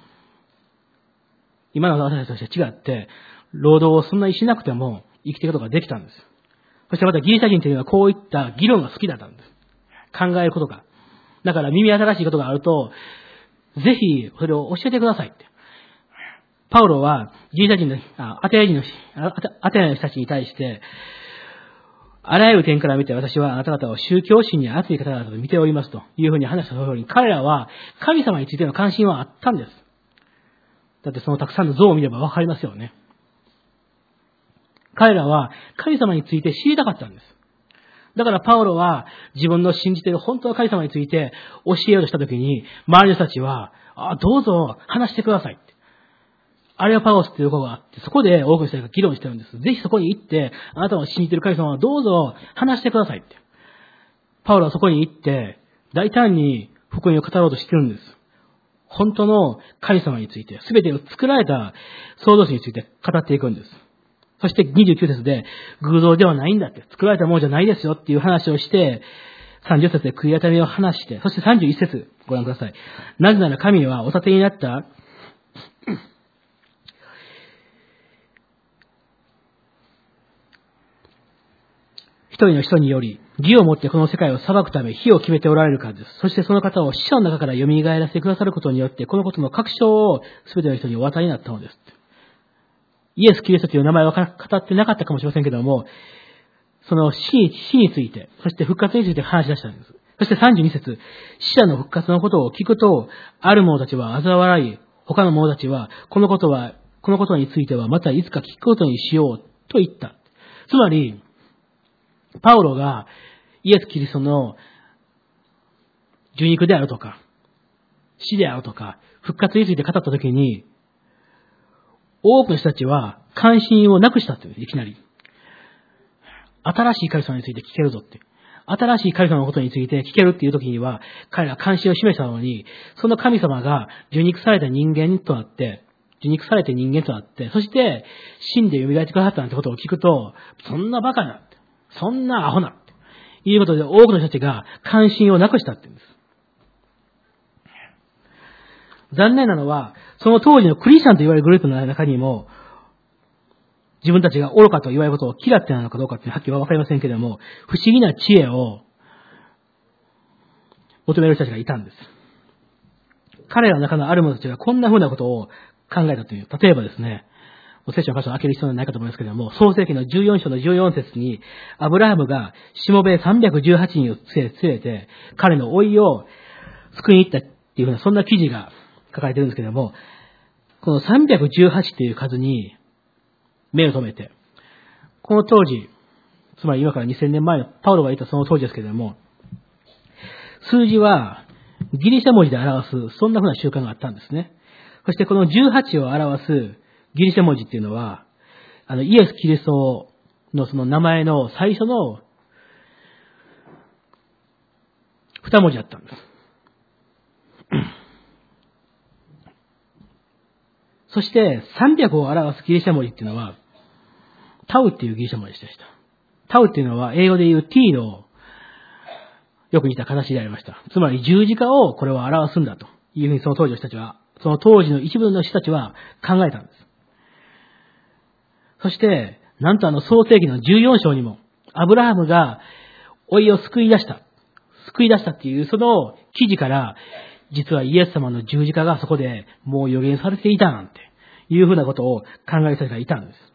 今の私たちとして違って、労働をそんなにしなくても生きていくことができたんです。そしてまたギリシャ人というのはこういった議論が好きだったんです。考えることが。だから耳新しいことがあると、ぜひそれを教えてくださいって。パウロはギリシャ人の、あアテネ人の、アテネの人たちに対して、あらゆる点から見て私はあなた方を宗教心に熱い方々と見ておりますというふうに話したように、彼らは神様についての関心はあったんです。だってそのたくさんの像を見ればわかりますよね。彼らは神様について知りたかったんです。だからパウロは自分の信じている本当の神様について教えようとしたときに、周りの人たちは、あ、どうぞ話してくださいって。アレオパゴスっていうところがあって、そこで多くの人が議論してるんです。ぜひそこに行って、あなたを信じている神様はどうぞ話してくださいって。パウロはそこに行って、大胆に福音を語ろうとしてるんです。本当の神様について、すべてを作られた創造主について語っていくんです。そしてにじゅうきゅう節で、偶像ではないんだって、作られたものじゃないですよっていう話をして、さんじゅう節で悔い改めを話して、そしてさんじゅういち節ご覧ください。なぜなら神はお立てになった一人の人により、義をもってこの世界を裁くため火を決めておられるからです。そしてその方を死者の中から蘇らせてくださることによって、このことの確証を全ての人にお与えになったのです。イエス・キリストという名前は語ってなかったかもしれませんけども、その死に、死について、そして復活について話し出したんです。 そしてさんじゅうに節、死者の復活のことを聞くと、ある者たちは嘲笑い、他の者たちは、このことは、このことについてはまたいつか聞くことにしようと言った。つまり、パウロがイエス・キリストの受肉であるとか、死であるとか、復活について語ったときに、多くの人たちは関心をなくしたっていう、いきなり。新しい神様について聞けるぞって。新しい神様のことについて聞けるっていう時には、彼ら関心を示したのに、その神様が受肉された人間となって、受肉されて人間となって、そして死んで蘇ってくださったなんてことを聞くと、そんなバカな、そんなアホな、ということで多くの人たちが関心をなくしたって言うんです。残念なのは、その当時のクリスチャンと言われるグループの中にも、自分たちが愚かと言われることを嫌ってなのかどうかってはっきりはわかりませんけれども、不思議な知恵を求める人たちがいたんです。彼らの中のある者たちがこんな風なことを考えたという。例えばですね、聖書の箇所を開ける必要はないかと思いますけれども、創世記のじゅうよん章のじゅうよん節に、アブラハムがしもべさんびゃくじゅうはちにんを連れて、彼の老いを救いに行ったっていう風な、そんな記事が書かれているんですけれども、このさんびゃくじゅうはちという数に目を留めて、この当時、つまり今からにせんねんまえのパウロがいたその当時ですけれども、数字はギリシャ文字で表す、そんな風な習慣があったんですね。そしてこのじゅうはちを表すギリシャ文字っていうのは、あのイエス・キリストのその名前の最初の二文字だったんです。そしてさんびゃくを表すギリシャ文字っていうのは、タウっていうギリシャ文字でした。タウっていうのは英語で言う T のよく似た形でありました。つまり十字架をこれは表すんだというふうにその当時の人たちは、その当時の一部の人たちは考えたんです。そして、なんとあの創世記のじゅうよん章にも、アブラハムが老いを救い出した。救い出したっていうその記事から、実はイエス様の十字架がそこでもう予言されていたなんていうふうなことを考える人がいたんです。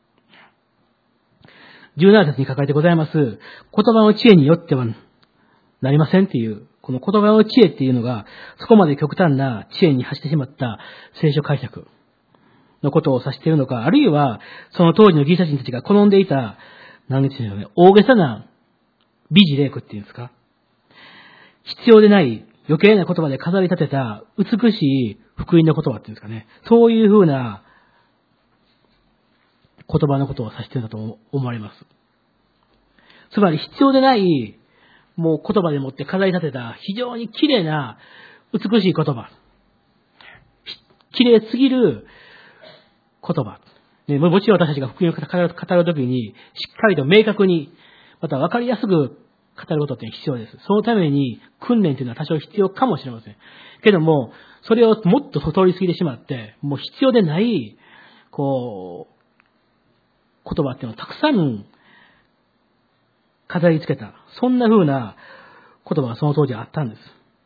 じゅうなな節に書かれてございます、言葉の知恵によってはなりませんっていう、この言葉の知恵っていうのが、そこまで極端な知恵に走ってしまった聖書解釈のことを指しているのか、あるいは、その当時のギリシャ人たちが好んでいた、何でしょうね、大げさな美辞麗句っていうんですか。必要でない余計な言葉で飾り立てた美しい福音の言葉っていうんですかね。そういうふうな言葉のことを指しているんだと思われます。つまり必要でない、もう言葉でもって飾り立てた非常に綺麗な美しい言葉。綺麗すぎる言葉。ね、もちろん私たちが福音を語るときに、しっかりと明確に、また分かりやすく語ることって必要です。そのために訓練というのは多少必要かもしれません。けども、それをもっと通り過ぎてしまって、もう必要でない、こう、言葉っていうのをたくさん飾り付けた。そんな風な言葉がその当時あったんです。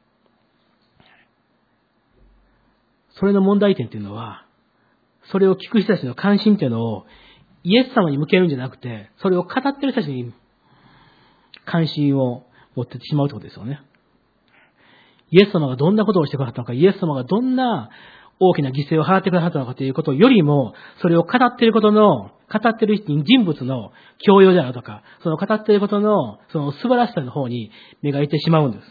それの問題点っていうのは、それを聞く人たちの関心っていうのをイエス様に向けるんじゃなくて、それを語ってる人たちに関心を持ってしまうということですよね。イエス様がどんなことをしてくださったのか、イエス様がどんな大きな犠牲を払ってくださったのかということよりも、それを語っていることの、語っている人物の教養であるとか、その語っていることの、その素晴らしさの方に目がいってしまうんです。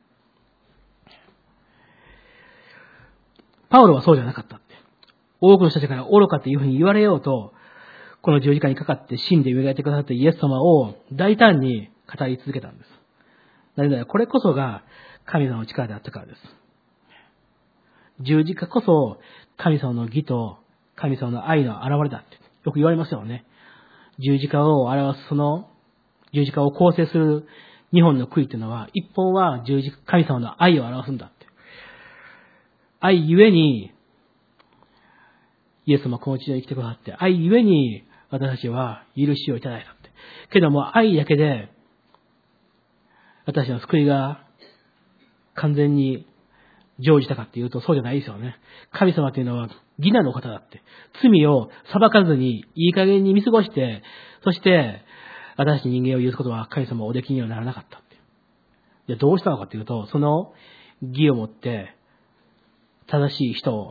パウロはそうじゃなかったって。多くの人たちから愚かというふうに言われようと、この十字架にかかって死んで蘇ってくださったイエス様を大胆に語り続けたんです。なぜならこれこそが神様の力であったからです。十字架こそ神様の義と神様の愛の現れだってよく言われますよね。十字架を表すその十字架を構成する二本の杭というのは、一本は十字架神様の愛を表すんだって。愛ゆえにイエス様はこの地上に来てくださって、愛ゆえに私たちは許しをいただいたって。けども愛だけで私たちの救いが完全に成就したかっていうとそうじゃないですよね。神様というのは義なるお方だって。罪を裁かずにいい加減に見過ごして、そして私たち人間を許すことは神様はおできにはならなかったって。 で、どうしたのかというと、その義をもって、正しい人を、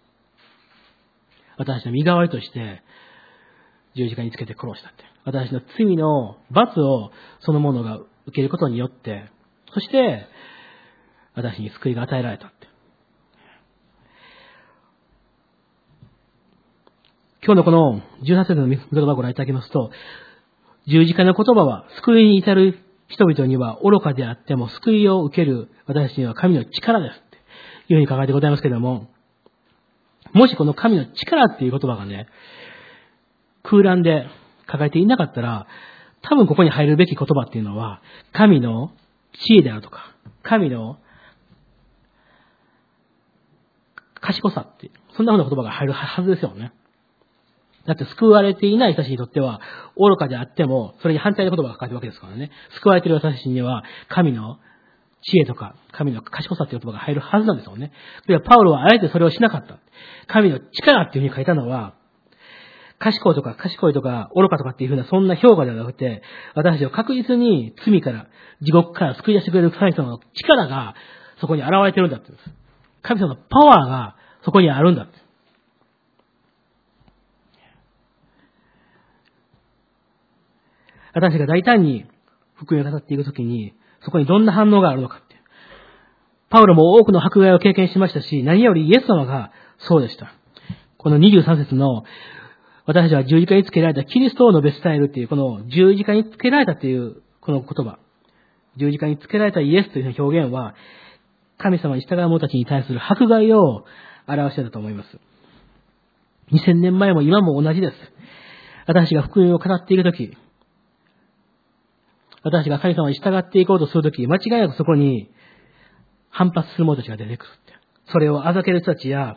私たちの身代わりとして、十字架につけて殺したって。私の罪の罰をそのものが受けることによって、そして、私に救いが与えられたって。今日のこのじゅうはち節の御言葉をご覧いただきますと、十字架の言葉は救いに至る人々には愚かであっても救いを受ける私たちには神の力ですっていうふうに書かれてございますけれども、もしこの神の力っていう言葉がね、空欄で書かれていなかったら、多分ここに入るべき言葉っていうのは、神の知恵であるとか、神の賢さっていう、そんなふうな言葉が入るはずですよね。だって救われていない人たちにとっては、愚かであっても、それに反対の言葉が書かれているわけですからね。救われている私たちには、神の知恵とか、神の賢さという言葉が入るはずなんですよね。では、パウロはあえてそれをしなかった。神の力っていうふうに書いたのは、賢いとか賢いとか愚かとかっていうふうなそんな評価ではなくて、私たちを確実に罪から、地獄から救い出してくれる神様の力がそこに現れてるんだって言うんです。神様のパワーがそこにあるんだって。私が大胆に福音を語っていくときに、そこにどんな反応があるのかって。パウロも多くの迫害を経験しましたし、何よりイエス様がそうでした。このにじゅうさん節の、私たちは十字架につけられたキリストを述べ伝えるっていう、この十字架につけられたっていうこの言葉。十字架につけられたイエスという表現は、神様に従う者たちに対する迫害を表していたと思います。にせんねんまえも今も同じです。私が福音を語っているとき、私が神様に従っていこうとするとき、間違いなくそこに反発する者たちが出てくるって。それをあざける人たちや、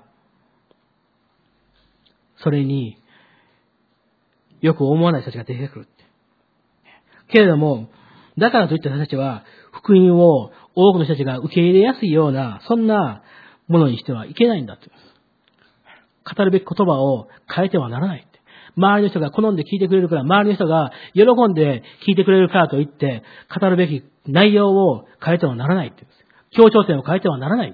それによく思わない人たちが出てくるって。けれども、だからといって私たちは福音を多くの人たちが受け入れやすいような、そんなものにしてはいけないんだって。語るべき言葉を変えてはならないって。周りの人が好んで聞いてくれるから、周りの人が喜んで聞いてくれるからといって、語るべき内容を変えてはならないって。強調点を変えてはならないって。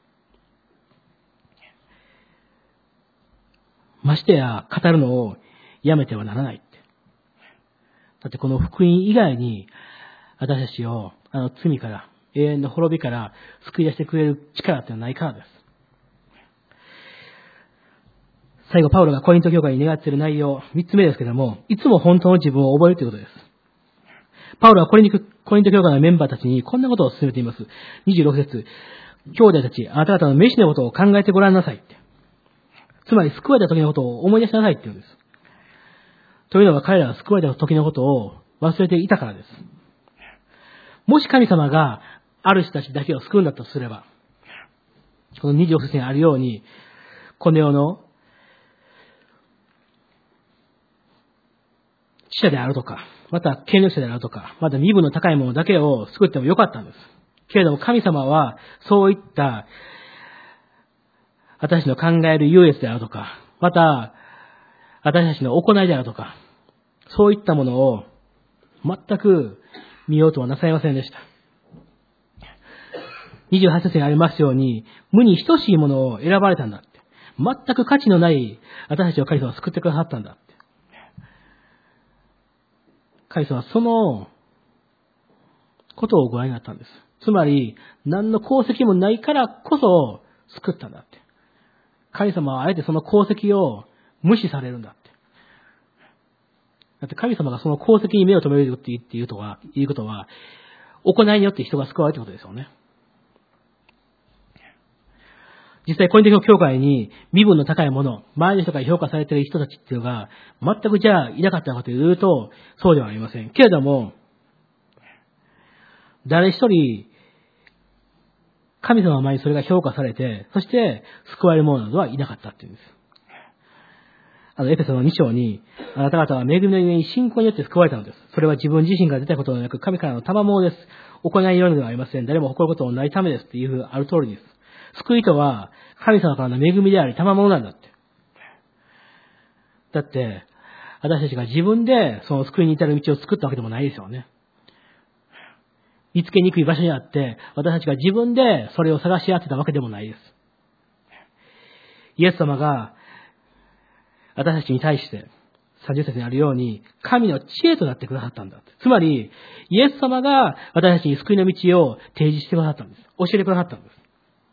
ましてや、語るのをやめてはならないって。だってこの福音以外に、私たちをあの罪から、永遠の滅びから救い出してくれる力ってのはないからです。最後、パウロがコリント教会に願っている内容、三つ目ですけども、いつも本当の自分を覚えるということです。パウロはコリント、コリント教会のメンバーたちにこんなことを勧めています。にじゅうろく節、兄弟たち、あなた方の飯のことを考えてごらんなさいって。つまり、救われた時のことを思い出しなさいって言うんです。というのは彼らが救われた時のことを忘れていたからです。もし神様がある人たちだけを救うんだとすれば、このにじゅうろく節にあるように、この世の死者であるとか、また権力者であるとか、また身分の高いものだけを救ってもよかったんです。けれども神様はそういった私の考える優越であるとか、また私たちの行いであるとか、そういったものを全く見ようとはなさいませんでした。にじゅうはち節にありますように、無に等しいものを選ばれたんだって。全く価値のない私たちを神様は救ってくださったんだって。神様はそのことをご覧になったんです。つまり、何の功績もないからこそ救ったんだって。神様はあえてその功績を無視されるんだって。だって神様がその功績に目を留めるっていうことは、いうことは、行いによって人が救われるということですよね。実際、コリント教会に身分の高いもの、周りの人から評価されている人たちっていうのが、全くじゃあいなかったのかというと、そうではありません。けれども、誰一人、神様の前にそれが評価されて、そして救われる者などはいなかったっていうんです。あの、エペソのに章に、あなた方は恵みのゆえに信仰によって救われたのです。それは自分自身から出たことではなく、神からの賜物です。行いようではありません。誰も誇ることのないためですっていうふうにある通りです。救いとは、神様からの恵みであり、賜物なんだって。だって、私たちが自分でその救いに至る道を作ったわけでもないですよね。 見つけにくい場所にあって、私たちが自分でそれを探し当てたわけでもないです。イエス様が私たちに対してさんじゅっ節にあるように神の知恵となってくださったんだ。つまりイエス様が私たちに救いの道を提示してくださったんです。教えてくださったんです。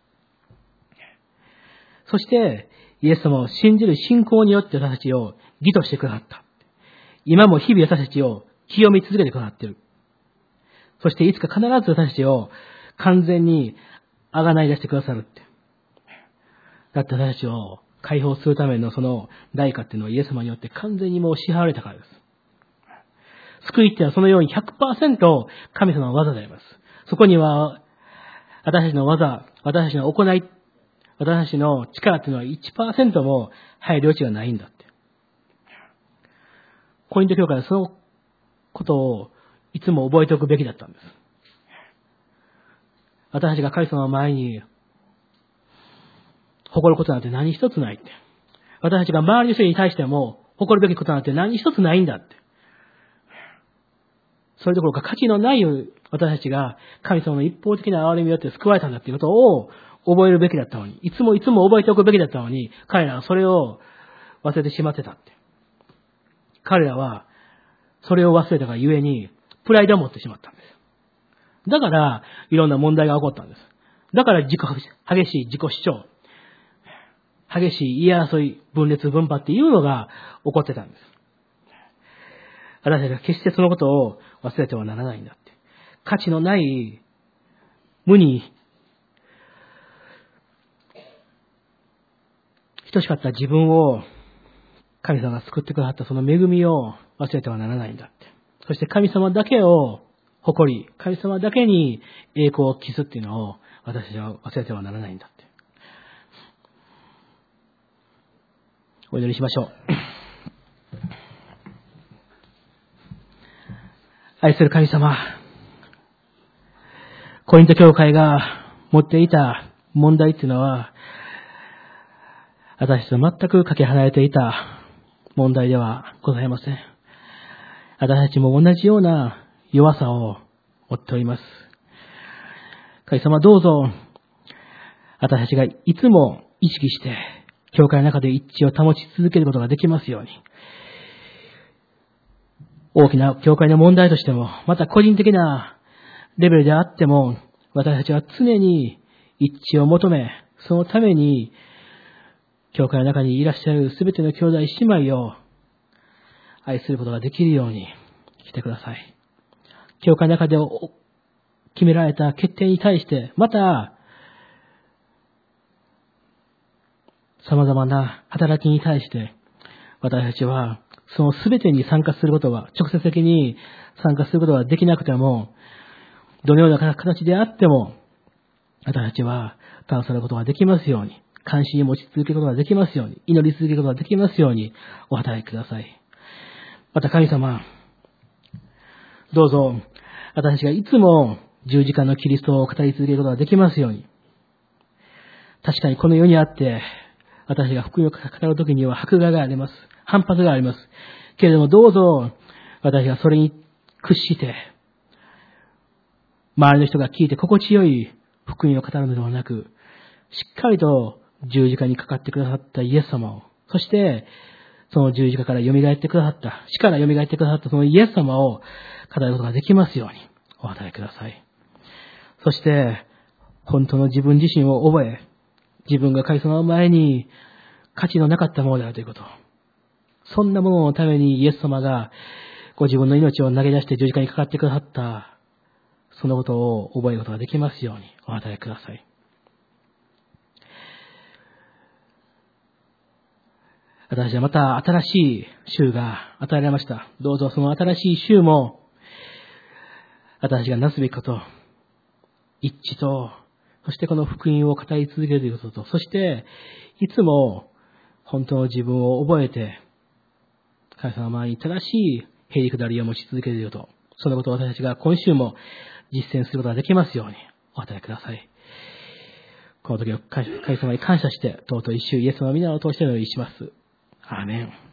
そしてイエス様を信じる信仰によって私たちを義としてくださった。今も日々私たちを清め続けてくださっている。そしていつか必ず私たちを完全に贖い出してくださるって。だって私たちを解放するためのその代価っていうのはイエス様によって完全にもう支払われたからです。救いっていうのはそのように ひゃくパーセント 神様の技であります。そこには私たちの技、私たちの行い、私たちの力っていうのは いちパーセント も入る余地がないんだって。コリント教会はそのことをいつも覚えておくべきだったんです。私たちが神様の前に誇ることなんて何一つないって。私たちが周りの人に対しても誇るべきことなんて何一つないんだって。それどころか価値のない私たちが神様の一方的な憐れみによって救われたんだっていうことを覚えるべきだったのに、いつもいつも覚えておくべきだったのに、彼らはそれを忘れてしまってたって。彼らはそれを忘れたがゆえにプライドを持ってしまったんです。だからいろんな問題が起こったんです。だから自己激しい自己主張、激しい言い争い、分裂分派っていうのが起こってたんです。私たちは決してそのことを忘れてはならないんだって。価値のない無に等しかった自分を神様が救ってくださったその恵みを忘れてはならないんだって。そして神様だけを誇り、神様だけに栄光を期すっていうのを私たちは忘れてはならないんだって。お祈りしましょう。愛する神様、コリント教会が持っていた問題っていうのは、私と全くかけ離れていた問題ではございません。私たちも同じような弱さを負っております。神様どうぞ、私たちがいつも意識して、教会の中で一致を保ち続けることができますように。大きな教会の問題としても、また個人的なレベルであっても、私たちは常に一致を求め、そのために、教会の中にいらっしゃるすべての兄弟姉妹を愛することができるようにしてください。教会の中で決められた決定に対して、また、様々な働きに対して、私たちはそのすべてに参加することは、直接的に参加することはできなくても、どのような形であっても、私たちは携わることができますように、関心を持ち続けることができますように、祈り続けることができますように、お働きください。また神様、どうぞ、私たちがいつも十字架のキリストを語り続けることができますように。確かにこの世にあって、私たちが福音を語るときには迫害があります。反発があります。けれどもどうぞ、私がそれに屈して、周りの人が聞いて心地よい福音を語るのではなく、しっかりと十字架にかかってくださったイエス様を、そしてその十字架から蘇ってくださった、死から蘇ってくださったそのイエス様を語ることができますようにお与えください。そして本当の自分自身を覚え、自分が神様の前に価値のなかったものであるということ、そんなもののためにイエス様がご自分の命を投げ出して十字架にかかってくださった、そのことを覚えることができますようにお与えください。私はまた新しい週が与えられました。どうぞその新しい週も、私がなすべきこと、一致と、そしてこの福音を語り続けるということと、そしていつも本当の自分を覚えて、神様の前に正しいへりくだりを持ち続けること、そのことを私たちが今週も実践することができますようにお与えください。この時を神様に感謝して、尊い主イエスの皆を通してお祈りします。アーメン。